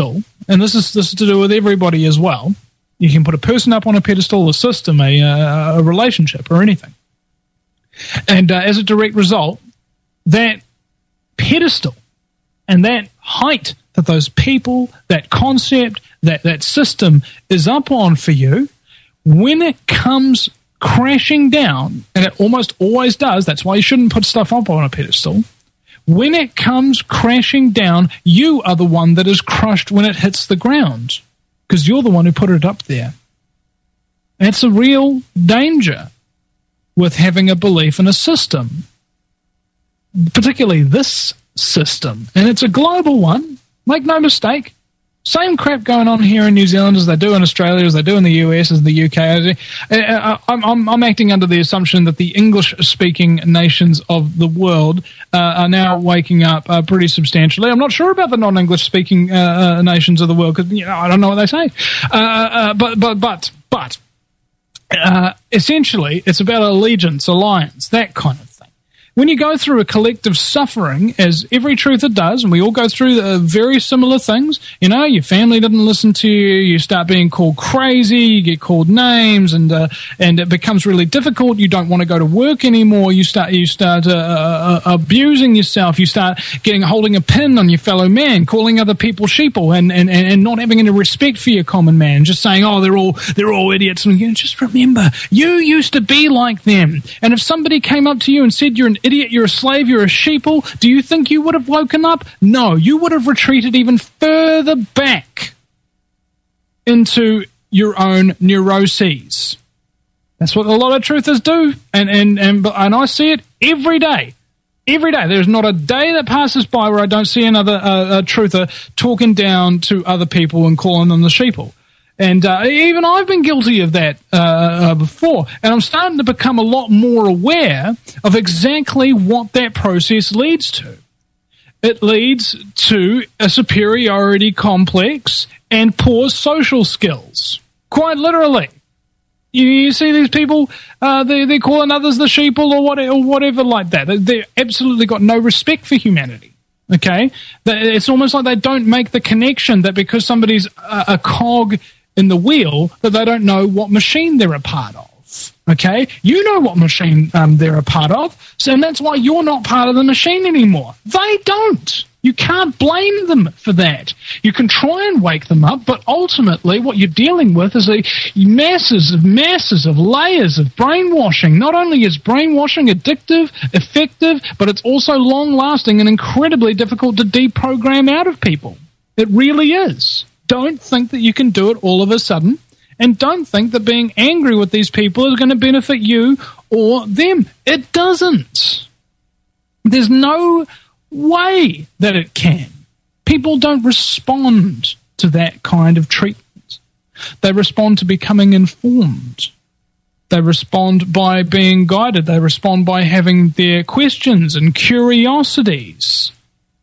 and this is to do with everybody as well. You can put a person up on a pedestal, a system, a relationship, or anything. And as a direct result, that pedestal and that height that those people, that concept, that system is up on for you, when it comes crashing down, and it almost always does, that's why you shouldn't put stuff up on a pedestal, when it comes crashing down, you are the one that is crushed when it hits the ground, because you're the one who put it up there. That's a real danger with having a belief in a system, particularly this system. And it's a global one, make no mistake. Same crap going on here in New Zealand as they do in Australia, as they do in the US, as the UK. I'm acting under the assumption that the English-speaking nations of the world are now waking up pretty substantially. I'm not sure about the non-English-speaking nations of the world because I don't know what they say. But essentially, it's about allegiance, alliance, that kind of thing. When you go through a collective suffering, as every truther does, and we all go through very similar things, your family didn't listen to you, you start being called crazy, you get called names, and it becomes really difficult. You don't want to go to work anymore. You start abusing yourself. You start holding a pin on your fellow man, calling other people sheeple, and not having any respect for your common man. Just saying, oh, they're all idiots. And just remember, you used to be like them. And if somebody came up to you and said you're an idiot, you're a slave, you're a sheeple, do you think you would have woken up? No, you would have retreated even further back into your own neuroses. That's what a lot of truthers do, and I see it every day. Every day. There's not a day that passes by where I don't see another truther talking down to other people and calling them the sheeple. And even I've been guilty of that before. And I'm starting to become a lot more aware of exactly what that process leads to. It leads to a superiority complex and poor social skills. Quite literally. You see these people, they're calling others the sheeple or whatever like that. They've absolutely got no respect for humanity. Okay? It's almost like they don't make the connection that because somebody's a cog in the wheel, that they don't know what machine they're a part of. Okay? You know what machine they're a part of, and that's why you're not part of the machine anymore. They don't. You can't blame them for that. You can try and wake them up, but ultimately what you're dealing with is masses of layers of brainwashing. Not only is brainwashing addictive, effective, but it's also long-lasting and incredibly difficult to deprogram out of people. It really is. Don't think that you can do it all of a sudden, and don't think that being angry with these people is going to benefit you or them. It doesn't. There's no way that it can. People don't respond to that kind of treatment. They respond to becoming informed. They respond by being guided. They respond by having their questions and curiosities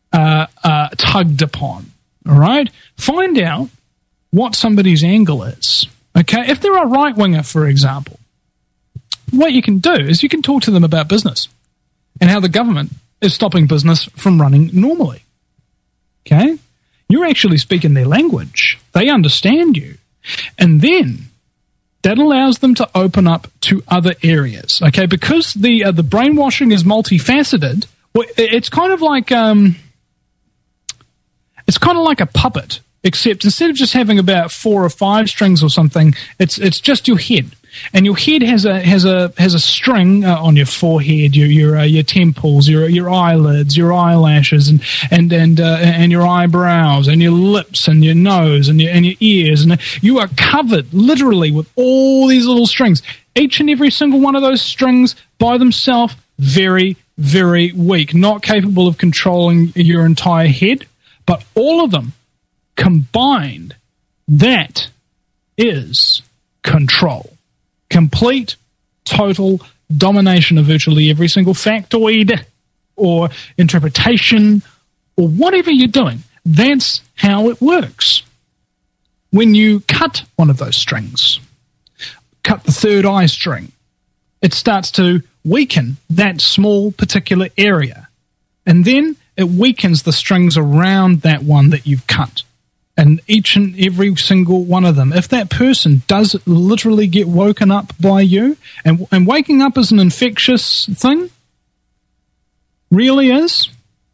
tugged upon. All right? Find out what somebody's angle is. Okay? If they're a right-winger, for example, what you can do is you can talk to them about business and how the government is stopping business from running normally. Okay? You're actually speaking their language. They understand you. And then that allows them to open up to other areas. Okay? Because the brainwashing is multifaceted, it's kind of like a puppet, except instead of just having about 4 or 5 strings or something, it's just your head. And your head has a string on your forehead, your temples, your eyelids, your eyelashes, and your eyebrows, and your lips, and your nose, and your ears, and you are covered literally with all these little strings. Each and every single one of those strings by themselves, very, very weak, not capable of controlling your entire head, but all of them combined, that is control. Complete, total domination of virtually every single factoid or interpretation or whatever you're doing. That's how it works. When you cut one of those strings, cut the third eye string, it starts to weaken that small particular area. And then it weakens the strings around that one that you've cut. And each and every single one of them, if that person does literally get woken up by you, and waking up is an infectious thing, really is.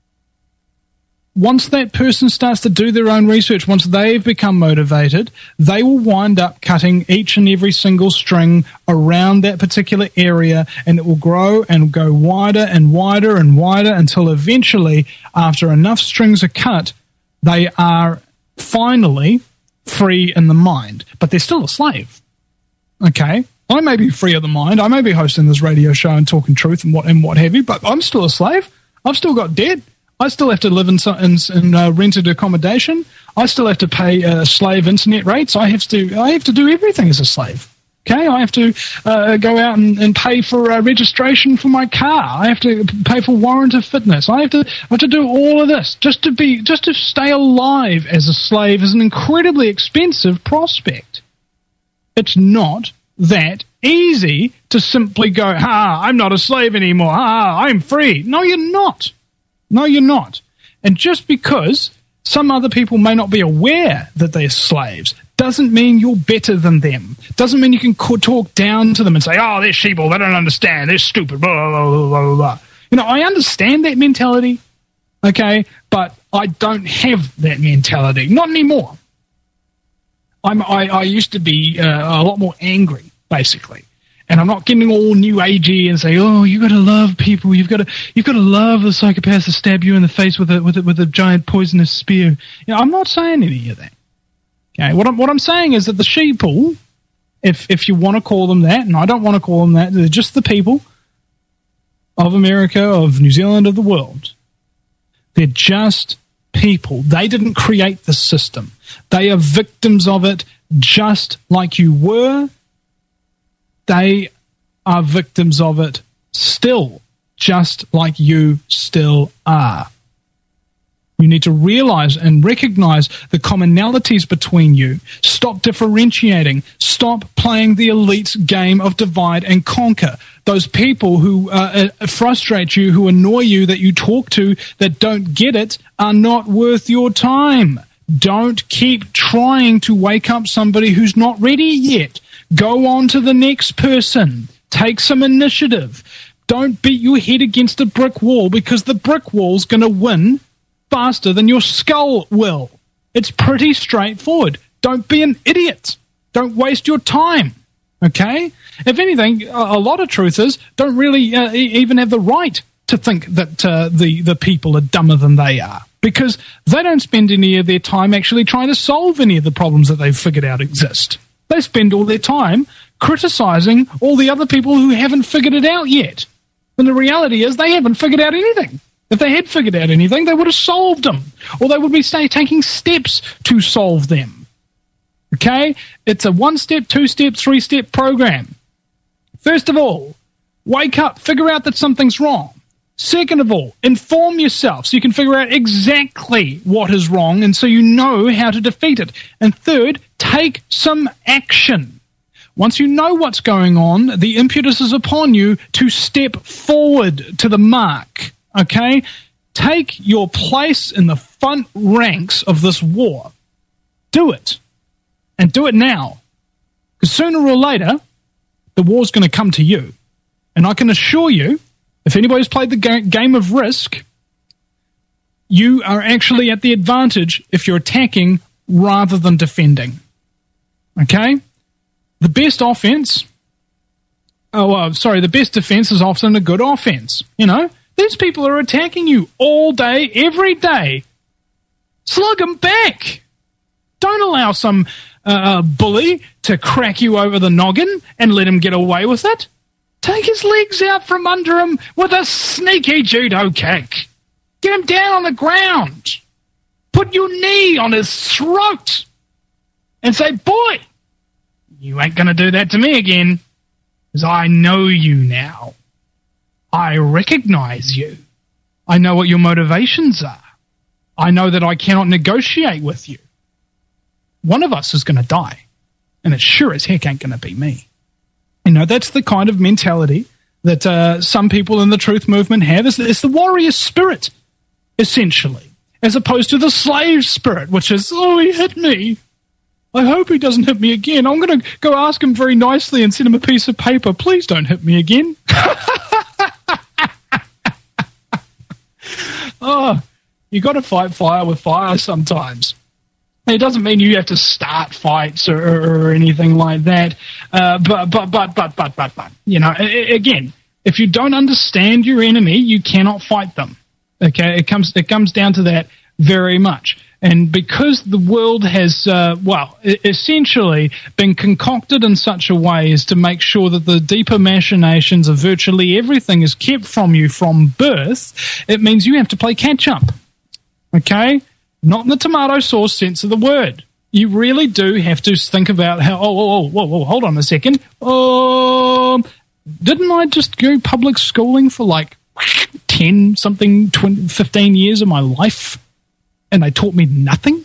Once that person starts to do their own research, once they've become motivated, they will wind up cutting each and every single string around that particular area, and it will grow and go wider and wider and wider until eventually, after enough strings are cut, they are finally free in the mind. But they're still a slave. Okay? I may be free of the mind. I may be hosting this radio show and talking truth and what have you, but I'm still a slave. I've still got debt. I still have to live in rented accommodation. I still have to pay slave internet rates. I have to do everything as a slave. Okay, I have to go out and pay for registration for my car. I have to pay for warrant of fitness. I have to do all of this just to stay alive as a slave is an incredibly expensive prospect. It's not that easy to simply go, I'm not a slave anymore. I'm free. No, you're not. No, you're not. And just because some other people may not be aware that they're slaves doesn't mean you're better than them. Doesn't mean you can talk down to them and say, they're sheeple, they don't understand, they're stupid, blah, blah, blah, blah, blah. I understand that mentality, okay, but I don't have that mentality. Not anymore. I used to be a lot more angry, basically. And I'm not getting all new agey and say, you got to love people. You've got to love the psychopaths that stab you in the face with a giant poisonous spear. I'm not saying any of that. Okay, what I'm saying is that the sheeple, if you want to call them that, and I don't want to call them that, they're just the people of America, of New Zealand, of the world. They're just people. They didn't create the system. They are victims of it, just like you were. They are victims of it still, just like you still are. You need to realize and recognize the commonalities between you. Stop differentiating. Stop playing the elite game of divide and conquer. Those people who frustrate you, who annoy you, that you talk to, that don't get it, are not worth your time. Don't keep trying to wake up somebody who's not ready yet. Go on to the next person. Take some initiative. Don't beat your head against a brick wall, because the brick wall's going to win faster than your skull will. It's pretty straightforward. Don't be an idiot. Don't waste your time. Okay? If anything, a lot of truthers don't really even have the right to think that the people are dumber than they are, because they don't spend any of their time actually trying to solve any of the problems that they've figured out exist. They spend all their time criticizing all the other people who haven't figured it out yet. And the reality is they haven't figured out anything. If they had figured out anything, they would have solved them, or they would be taking steps to solve them. Okay? It's a 1-step, 2-step, 3-step program. First of all, wake up, figure out that something's wrong. Second of all, inform yourself so you can figure out exactly what is wrong and so you know how to defeat it. And third, take some action. Once you know what's going on, the impetus is upon you to step forward to the mark. Okay? Take your place in the front ranks of this war. Do it. And do it now. Because sooner or later, the war's going to come to you. And I can assure you, if anybody's played the game of Risk, you are actually at the advantage if you're attacking rather than defending. Okay? The best defense is often a good offense. These people are attacking you all day, every day. Slug them back. Don't allow some bully to crack you over the noggin and let him get away with it. Take his legs out from under him with a sneaky judo kick. Get him down on the ground. Put your knee on his throat and say, boy, you ain't going to do that to me again, because I know you now. I recognize you. I know what your motivations are. I know that I cannot negotiate with you. One of us is going to die, and it sure as heck ain't going to be me. That's the kind of mentality that some people in the truth movement have. It's the warrior spirit, essentially. as opposed to the slave spirit, which is, oh, he hit me. I hope he doesn't hit me again. I'm going to go ask him very nicely and send him a piece of paper. Please don't hit me again. Oh, you got to fight fire with fire sometimes. It doesn't mean you have to start fights or anything like that. But, you know, again, if you don't understand your enemy, you cannot fight them. Okay, it comes down to that very much. And because the world has, essentially been concocted in such a way as to make sure that the deeper machinations of virtually everything is kept from you from birth, it means you have to play catch-up. Okay? Not in the tomato sauce sense of the word. You really do have to think about how, whoa, hold on a second. Didn't I just go public schooling for like 15 years of my life? And they taught me nothing?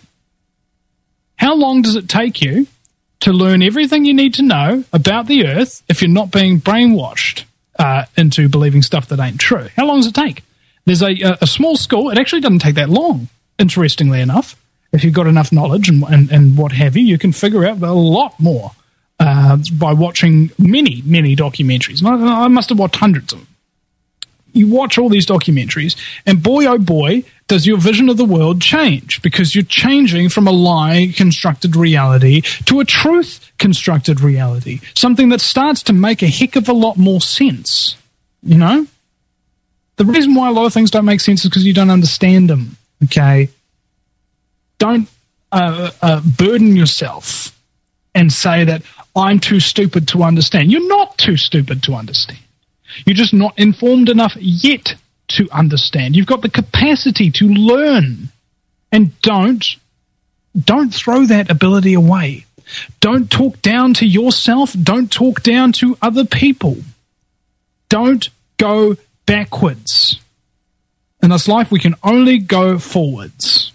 How long does it take you to learn everything you need to know about the earth if you're not being brainwashed into believing stuff that ain't true? How long does it take? There's a small school. It actually doesn't take that long, interestingly enough. If you've got enough knowledge and what have you, you can figure out a lot more by watching many, many documentaries. I must have watched hundreds of them. You watch all these documentaries, and boy, oh boy, does your vision of the world change, because you're changing from a lie-constructed reality to a truth-constructed reality, something that starts to make a heck of a lot more sense, you know? The reason why a lot of things don't make sense is because you don't understand them, okay? Don't burden yourself and say that I'm too stupid to understand. You're not too stupid to understand. You're just not informed enough yet to understand. You've got the capacity to learn. And don't throw that ability away. Don't talk down to yourself. Don't talk down to other people. Don't go backwards. In this life, we can only go forwards.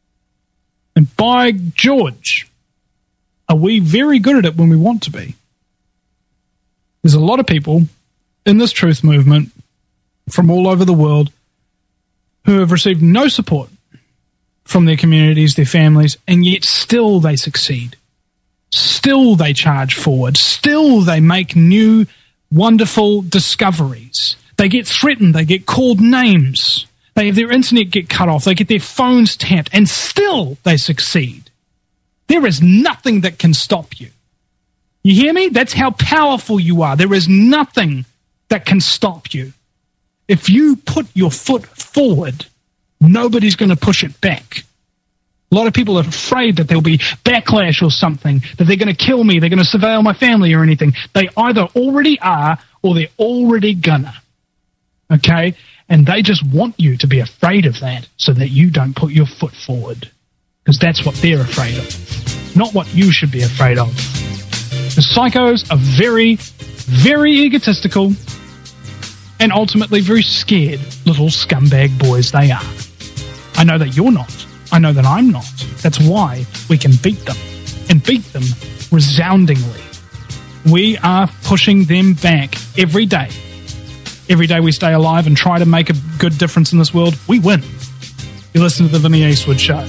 And by George, are we very good at it when we want to be? There's a lot of people in this truth movement from all over the world who have received no support from their communities, their families, and yet still they succeed. Still they charge forward. Still they make new, wonderful discoveries. They get threatened. They get called names. They have their internet get cut off. They get their phones tapped, and still they succeed. There is nothing that can stop you. You hear me? That's how powerful you are. There is nothing that can stop you. If you put your foot forward, nobody's going to push it back. A lot of people are afraid that there'll be backlash or something, that they're going to kill me, they're going to surveil my family or anything. They either already are or they're already gonna. Okay? And they just want you to be afraid of that so that you don't put your foot forward. Because that's what they're afraid of. Not what you should be afraid of. The psychos are very, very egotistical and ultimately very scared little scumbag boys they are. I know that you're not. I know that I'm not. That's why we can beat them, and beat them resoundingly. We are pushing them back every day. Every day we stay alive and try to make a good difference in this world, we win. You listen to the Vinny Eastwood Show.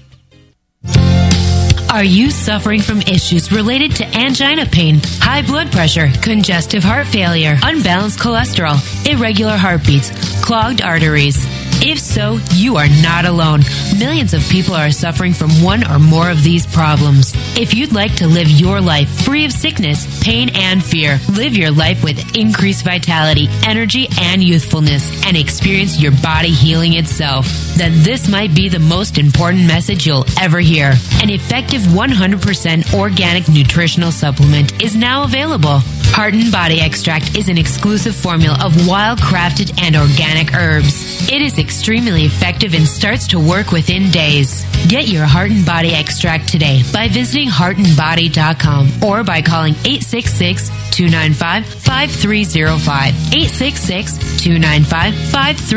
Are you suffering from issues related to angina pain, high blood pressure, congestive heart failure, unbalanced cholesterol, irregular heartbeats, clogged arteries? If so, you are not alone. Millions of people are suffering from one or more of these problems. If you'd like to live your life free of sickness, pain, and fear, live your life with increased vitality, energy, and youthfulness, and experience your body healing itself, then this might be the most important message you'll ever hear. An effective 100% organic nutritional supplement is now available. Heart and Body Extract is an exclusive formula of wild-crafted and organic herbs. It is extremely effective and starts to work within days. Get your Heart and Body Extract today by visiting heartandbody.com or by calling 866-295-5305,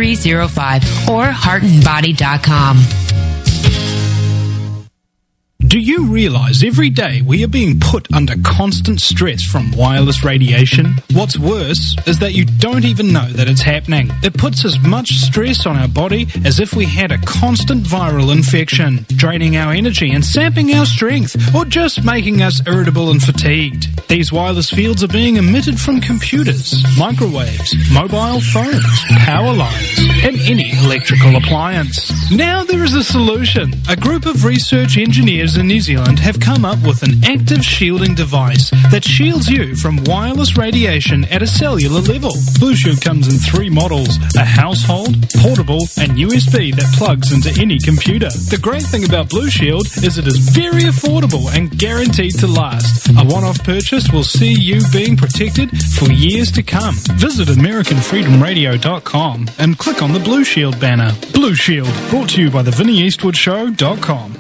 866-295-5305, or heartandbody.com. Do you realize every day we are being put under constant stress from wireless radiation? What's worse is that you don't even know that it's happening. It puts as much stress on our body as if we had a constant viral infection, draining our energy and sapping our strength, or just making us irritable and fatigued. These wireless fields are being emitted from computers, microwaves, mobile phones, power lines, and any electrical appliance. Now there is a solution. A group of research engineers in New Zealand have come up with an active shielding device that shields you from wireless radiation at a cellular level. Blue Shield comes in 3 models: a household, portable, and USB that plugs into any computer. The great thing about Blue Shield is it is very affordable and guaranteed to last. A one-off purchase will see you being protected for years to come. Visit AmericanFreedomRadio.com and click on the Blue Shield banner. Blue Shield, brought to you by the VinnyEastwoodShow.com.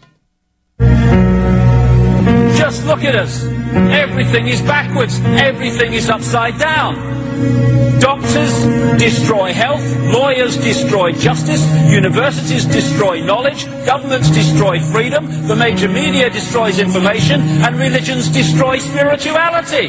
Just look at us. Everything is backwards. Everything is upside down. Doctors destroy health, lawyers destroy justice, universities destroy knowledge, governments destroy freedom, the major media destroys information, and religions destroy spirituality.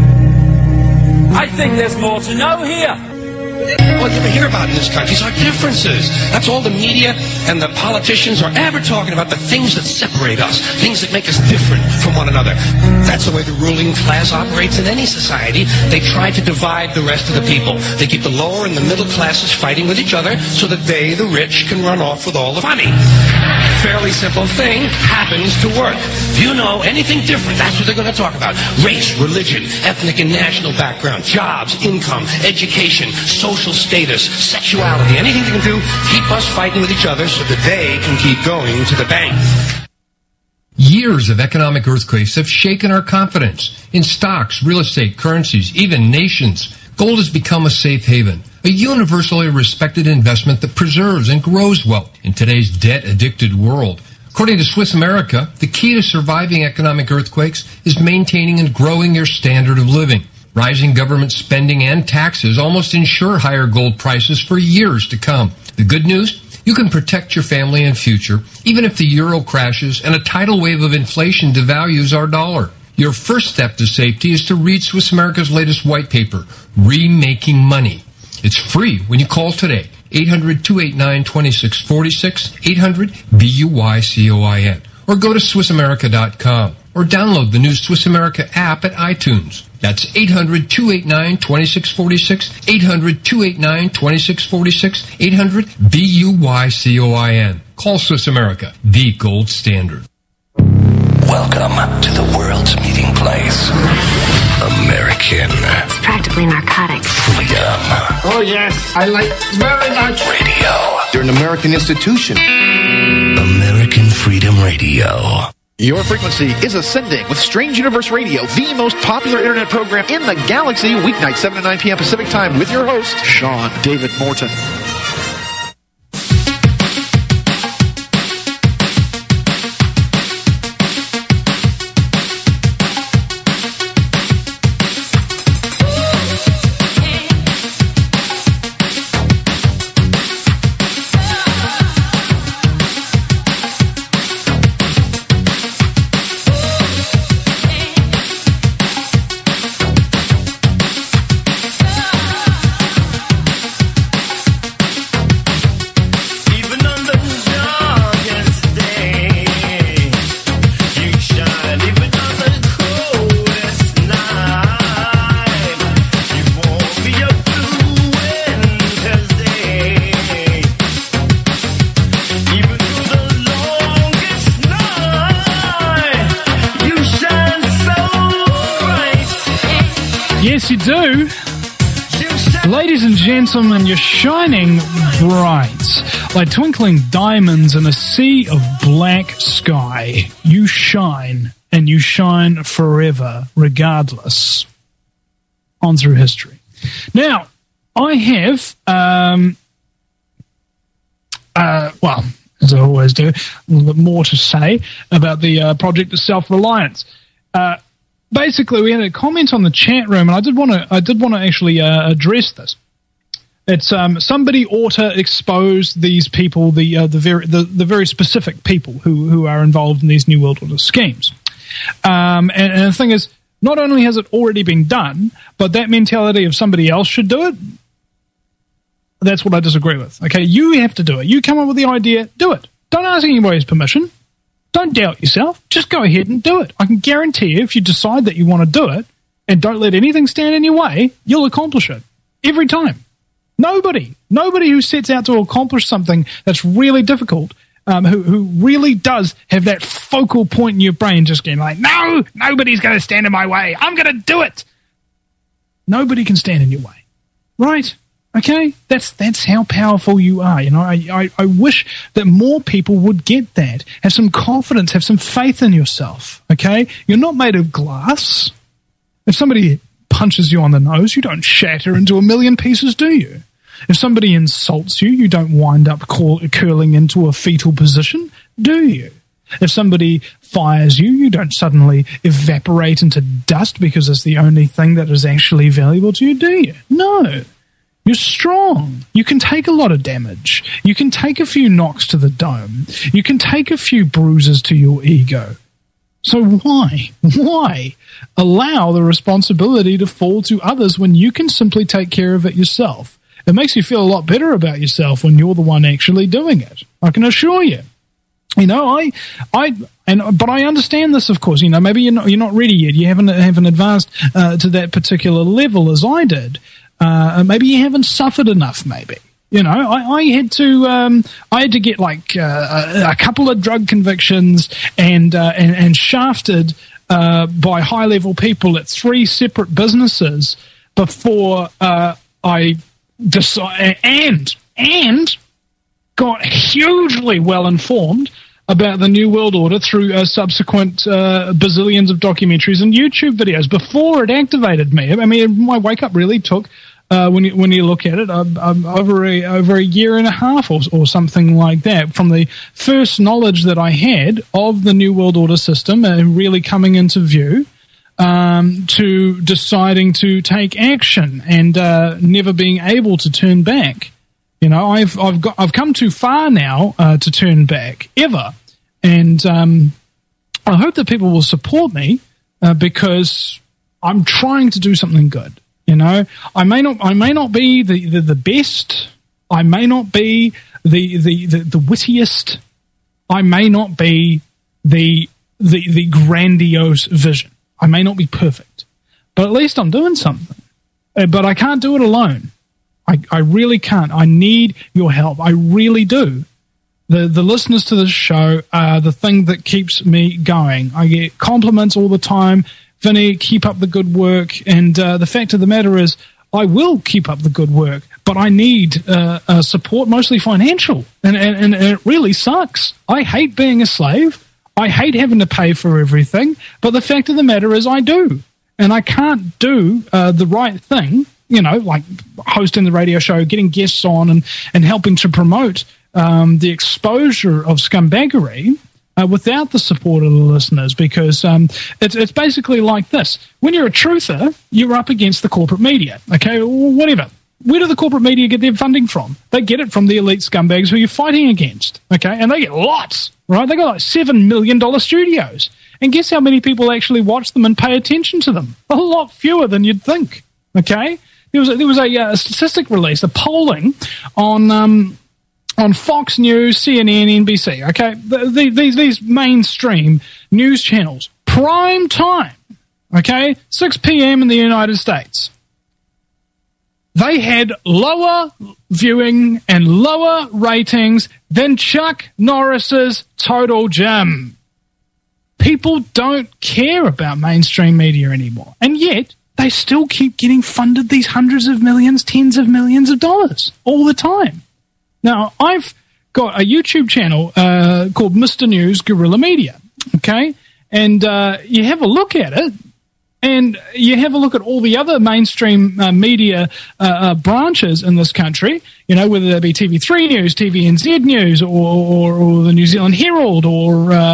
I think there's more to know here. All you ever hear about in this country is our differences. That's all the media and the politicians are ever talking about, the things that separate us, things that make us different from one another. That's the way the ruling class operates in any society. They try to divide the rest of the people. They keep the lower and the middle classes fighting with each other so that they, the rich, can run off with all the money. Fairly simple thing happens to work. If you know anything different, that's what they're going to talk about. Race, religion, ethnic and national background, jobs, income, education, social status, sexuality, anything they can do, keep us fighting with each other so that they can keep going to the bank. Years of economic earthquakes have shaken our confidence in stocks, real estate, currencies, even nations. Gold has become a safe haven, a universally respected investment that preserves and grows wealth in today's debt-addicted world. According to Swiss America, the key to surviving economic earthquakes is maintaining and growing your standard of living. Rising government spending and taxes almost ensure higher gold prices for years to come. The good news? You can protect your family and future, even if the euro crashes and a tidal wave of inflation devalues our dollar. Your first step to safety is to read Swiss America's latest white paper, Remaking Money. It's free when you call today, 800-289-2646, 800-BUYCOIN, or go to SwissAmerica.com, or download the new Swiss America app at iTunes. That's 800-289-2646, 800-289-2646, 800-BUYCOIN. Call Swiss America, the gold standard. Welcome to the world's meeting place. American. It's practically narcotic. Freedom. Oh, yes. I like very much. Radio. You're an American institution. American Freedom Radio. Your frequency is ascending with Strange Universe Radio, the most popular internet program in the galaxy, weeknights 7 to 9 p.m. Pacific Time with your host, Sean David Morton. Yes, you do. Ladies and gentlemen, you're shining bright like twinkling diamonds in a sea of black sky. You shine, and you shine forever, regardless. On through history. Now, I have, well, as I always do, a little bit more to say about the project of self-reliance. Basically, we had a comment on the chat room, and I did want to actually address this. It's somebody ought to expose these people, the very specific people who are involved in these New World Order schemes. And the thing is, not only has it already been done, but that mentality of somebody else should do it, that's what I disagree with. Okay, you have to do it. You come up with the idea, do it. Don't ask anybody's permission. Don't doubt yourself. Just go ahead and do it. I can guarantee you, if you decide that you want to do it and don't let anything stand in your way, you'll accomplish it. Every time. Nobody who sets out to accomplish something that's really difficult, who really does have that focal point in your brain just getting like, no, nobody's going to stand in my way. I'm going to do it. Nobody can stand in your way. Right? Okay? That's how powerful you are. You know, I wish that more people would get that. Have some confidence, have some faith in yourself. Okay? You're not made of glass. If somebody punches you on the nose, you don't shatter into a million pieces, do you? If somebody insults you, you don't wind up curling into a fetal position, do you? If somebody fires you, you don't suddenly evaporate into dust because it's the only thing that is actually valuable to you, do you? No. You're strong. You can take a lot of damage. You can take a few knocks to the dome. You can take a few bruises to your ego. So why allow the responsibility to fall to others when you can simply take care of it yourself? It makes you feel a lot better about yourself when you're the one actually doing it. I can assure you. You know, but I understand this, of course. You know, maybe you're not ready yet. You haven't advanced to that particular level as I did. Maybe you haven't suffered enough. Maybe. You know, I had to get like a couple of drug convictions and shafted by high level people at 3 separate businesses before I decided and got hugely well informed about the New World Order through subsequent bazillions of documentaries and YouTube videos before it activated me. I mean, my wake up really took. When you look at it, over a year and a half or something like that, from the first knowledge that I had of the New World Order system really coming into view, to deciding to take action and never being able to turn back. You know, I've come too far now to turn back ever, and I hope that people will support me because I'm trying to do something good. You know, I may not be the best. I may not be the wittiest. I may not be the grandiose vision. I may not be perfect, but at least I'm doing something. But I can't do it alone. I really can't. I need your help. I really do. The listeners to this show are the thing that keeps me going. I get compliments all the time. Vinny, keep up the good work. And the fact of the matter is, I will keep up the good work, but I need support, mostly financial. And it really sucks. I hate being a slave. I hate having to pay for everything. But the fact of the matter is, I do. And I can't do the right thing, you know, like hosting the radio show, getting guests on, and helping to promote the exposure of scumbaggery without the support of the listeners, because it's basically like this. When you're a truther, you're up against the corporate media, okay, whatever. Where do the corporate media get their funding from? They get it from the elite scumbags who you're fighting against, okay, and they get lots, right? They got like $7 million studios. And guess how many people actually watch them and pay attention to them? A lot fewer than you'd think, okay? There was a statistic released, a polling on Fox News, CNN, NBC, okay? These mainstream news channels, prime time, okay? 6 p.m. in the United States. They had lower viewing and lower ratings than Chuck Norris's Total Gym. People don't care about mainstream media anymore. And yet, they still keep getting funded these hundreds of millions, tens of millions of dollars all the time. Now, I've got a YouTube channel called Mr. News Guerrilla Media, okay? And you have a look at it, and you have a look at all the other mainstream media branches in this country, you know, whether they be TV3 News, TVNZ News, or the New Zealand Herald, or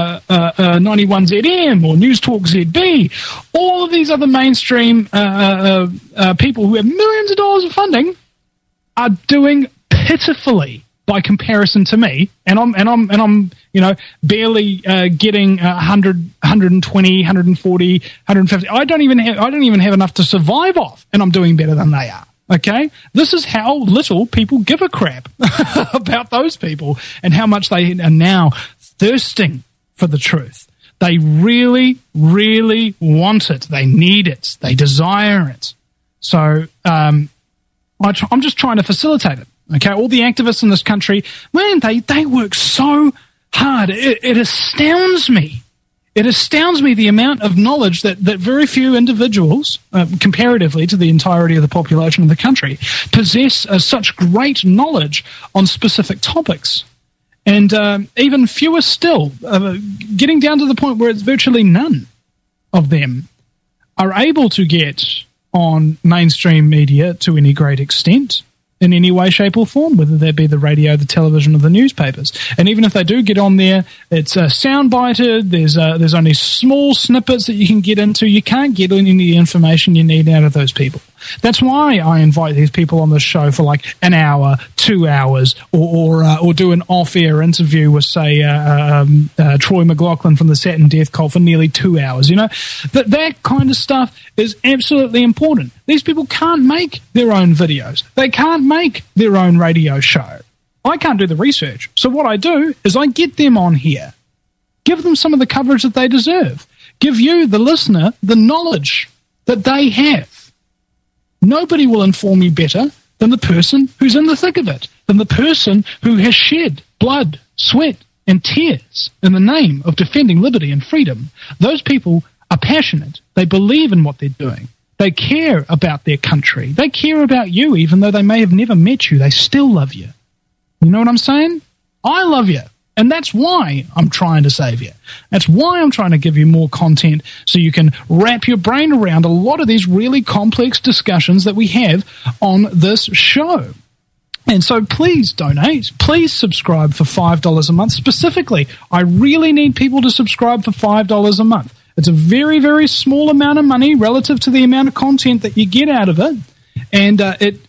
91ZM, or News Talk ZB. All of these other mainstream people who have millions of dollars of funding, are doing pitifully by comparison to me, and I'm barely getting 100, 120, 140, 150. I don't even have enough to survive off, and I'm doing better than they are. Okay, this is how little people give a crap about those people, and how much they are now thirsting for the truth. They really, really want it. They need it. They desire it. So I'm just trying to facilitate it. Okay, all the activists in this country, man, they work so hard. It astounds me. It astounds me the amount of knowledge that very few individuals, comparatively to the entirety of the population of the country, possess such great knowledge on specific topics. And even fewer still, getting down to the point where it's virtually none of them are able to get on mainstream media to any great extent, in any way, shape, or form, whether that be the radio, the television, or the newspapers. And even if they do get on there, it's sound-bited. There's only small snippets that you can get into. You can't get any of the information you need out of those people. That's why I invite these people on the show for like an hour, 2 hours, or do an off-air interview with, say, Troy McLaughlin from the Saturn Death Cult for nearly 2 hours. You know, that kind of stuff is absolutely important. These people can't make their own videos. They can't make their own radio show. I can't do the research. So what I do is I get them on here, give them some of the coverage that they deserve, give you, the listener, the knowledge that they have. Nobody will inform you better than the person who's in the thick of it, than the person who has shed blood, sweat, and tears in the name of defending liberty and freedom. Those people are passionate. They believe in what they're doing. They care about their country. They care about you, even though they may have never met you. They still love you. You know what I'm saying? I love you. And that's why I'm trying to save you. That's why I'm trying to give you more content so you can wrap your brain around a lot of these really complex discussions that we have on this show. And so please donate. Please subscribe for $5 a month. Specifically, I really need people to subscribe for $5 a month. It's a very, very small amount of money relative to the amount of content that you get out of it. And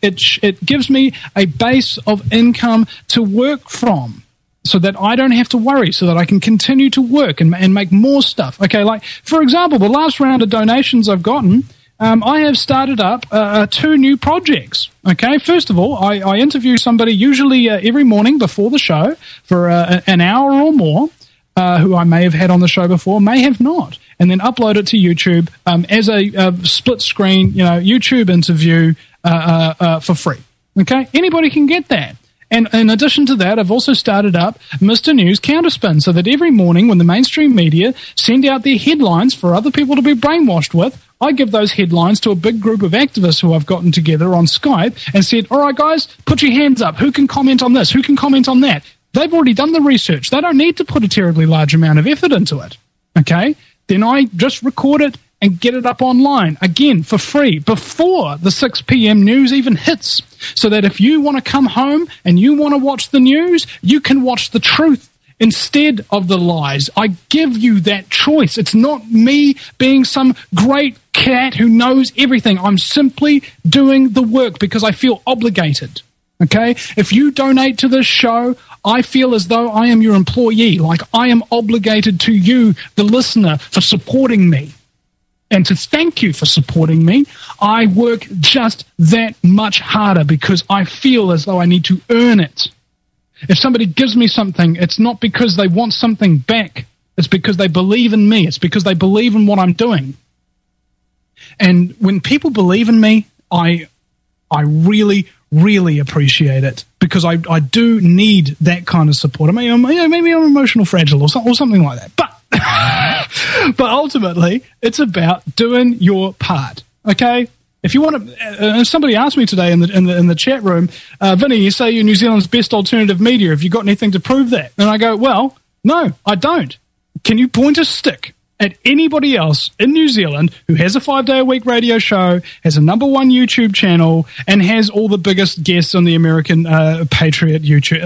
it gives me a base of income to work from, so that I don't have to worry, so that I can continue to work and make more stuff. Okay, like, for example, the last round of donations I've gotten, I have started up 2 new projects. Okay, first of all, I interview somebody usually every morning before the show for an hour or more, who I may have had on the show before, may have not, and then upload it to YouTube as a split screen, YouTube interview for free. Okay, anybody can get that. And in addition to that, I've also started up Mr. News Counterspin, so that every morning when the mainstream media send out their headlines for other people to be brainwashed with, I give those headlines to a big group of activists who I've gotten together on Skype and said, all right, guys, put your hands up. Who can comment on this? Who can comment on that? They've already done the research. They don't need to put a terribly large amount of effort into it. Okay? Then I just record it and get it up online, again, for free, before the 6 p.m. news even hits, so that if you want to come home and you want to watch the news, you can watch the truth instead of the lies. I give you that choice. It's not me being some great cat who knows everything. I'm simply doing the work because I feel obligated. Okay? If you donate to this show, I feel as though I am your employee, like I am obligated to you, the listener, for supporting me. And to thank you for supporting me, I work just that much harder because I feel as though I need to earn it. If somebody gives me something, it's not because they want something back. It's because they believe in me. It's because they believe in what I'm doing. And when people believe in me, I really, really appreciate it, because I do need that kind of support. I mean, maybe I'm emotional fragile or something like that. But ultimately, it's about doing your part. Okay? If you want to, somebody asked me today in the chat room, Vinny, you say you're New Zealand's best alternative media. Have you got anything to prove that? And I go, well, no, I don't. Can you point a stick at anybody else in New Zealand who has a 5-day-a-week radio show, has a #1 YouTube channel, and has all the biggest guests on the American Patriot YouTube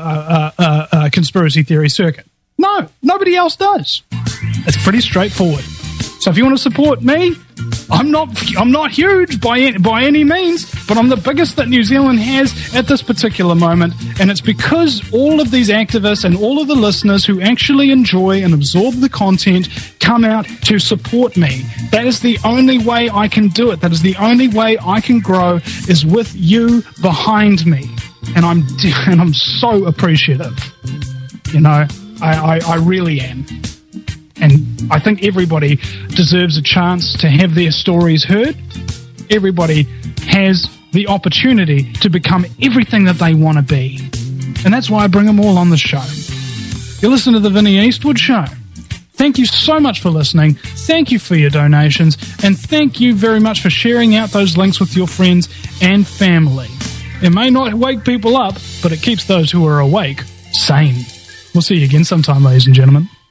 conspiracy theory circuit? No, nobody else does. It's pretty straightforward. So if you want to support me, I'm not huge by any means, but I'm the biggest that New Zealand has at this particular moment, and it's because all of these activists and all of the listeners who actually enjoy and absorb the content come out to support me. That is the only way I can do it. That is the only way I can grow, is with you behind me, and I'm so appreciative. You know, I really am. And I think everybody deserves a chance to have their stories heard. Everybody has the opportunity to become everything that they want to be. And that's why I bring them all on the show. You listen to the Vinnie Eastwood Show. Thank you so much for listening. Thank you for your donations. And thank you very much for sharing out those links with your friends and family. It may not wake people up, but it keeps those who are awake sane. We'll see you again sometime, ladies and gentlemen.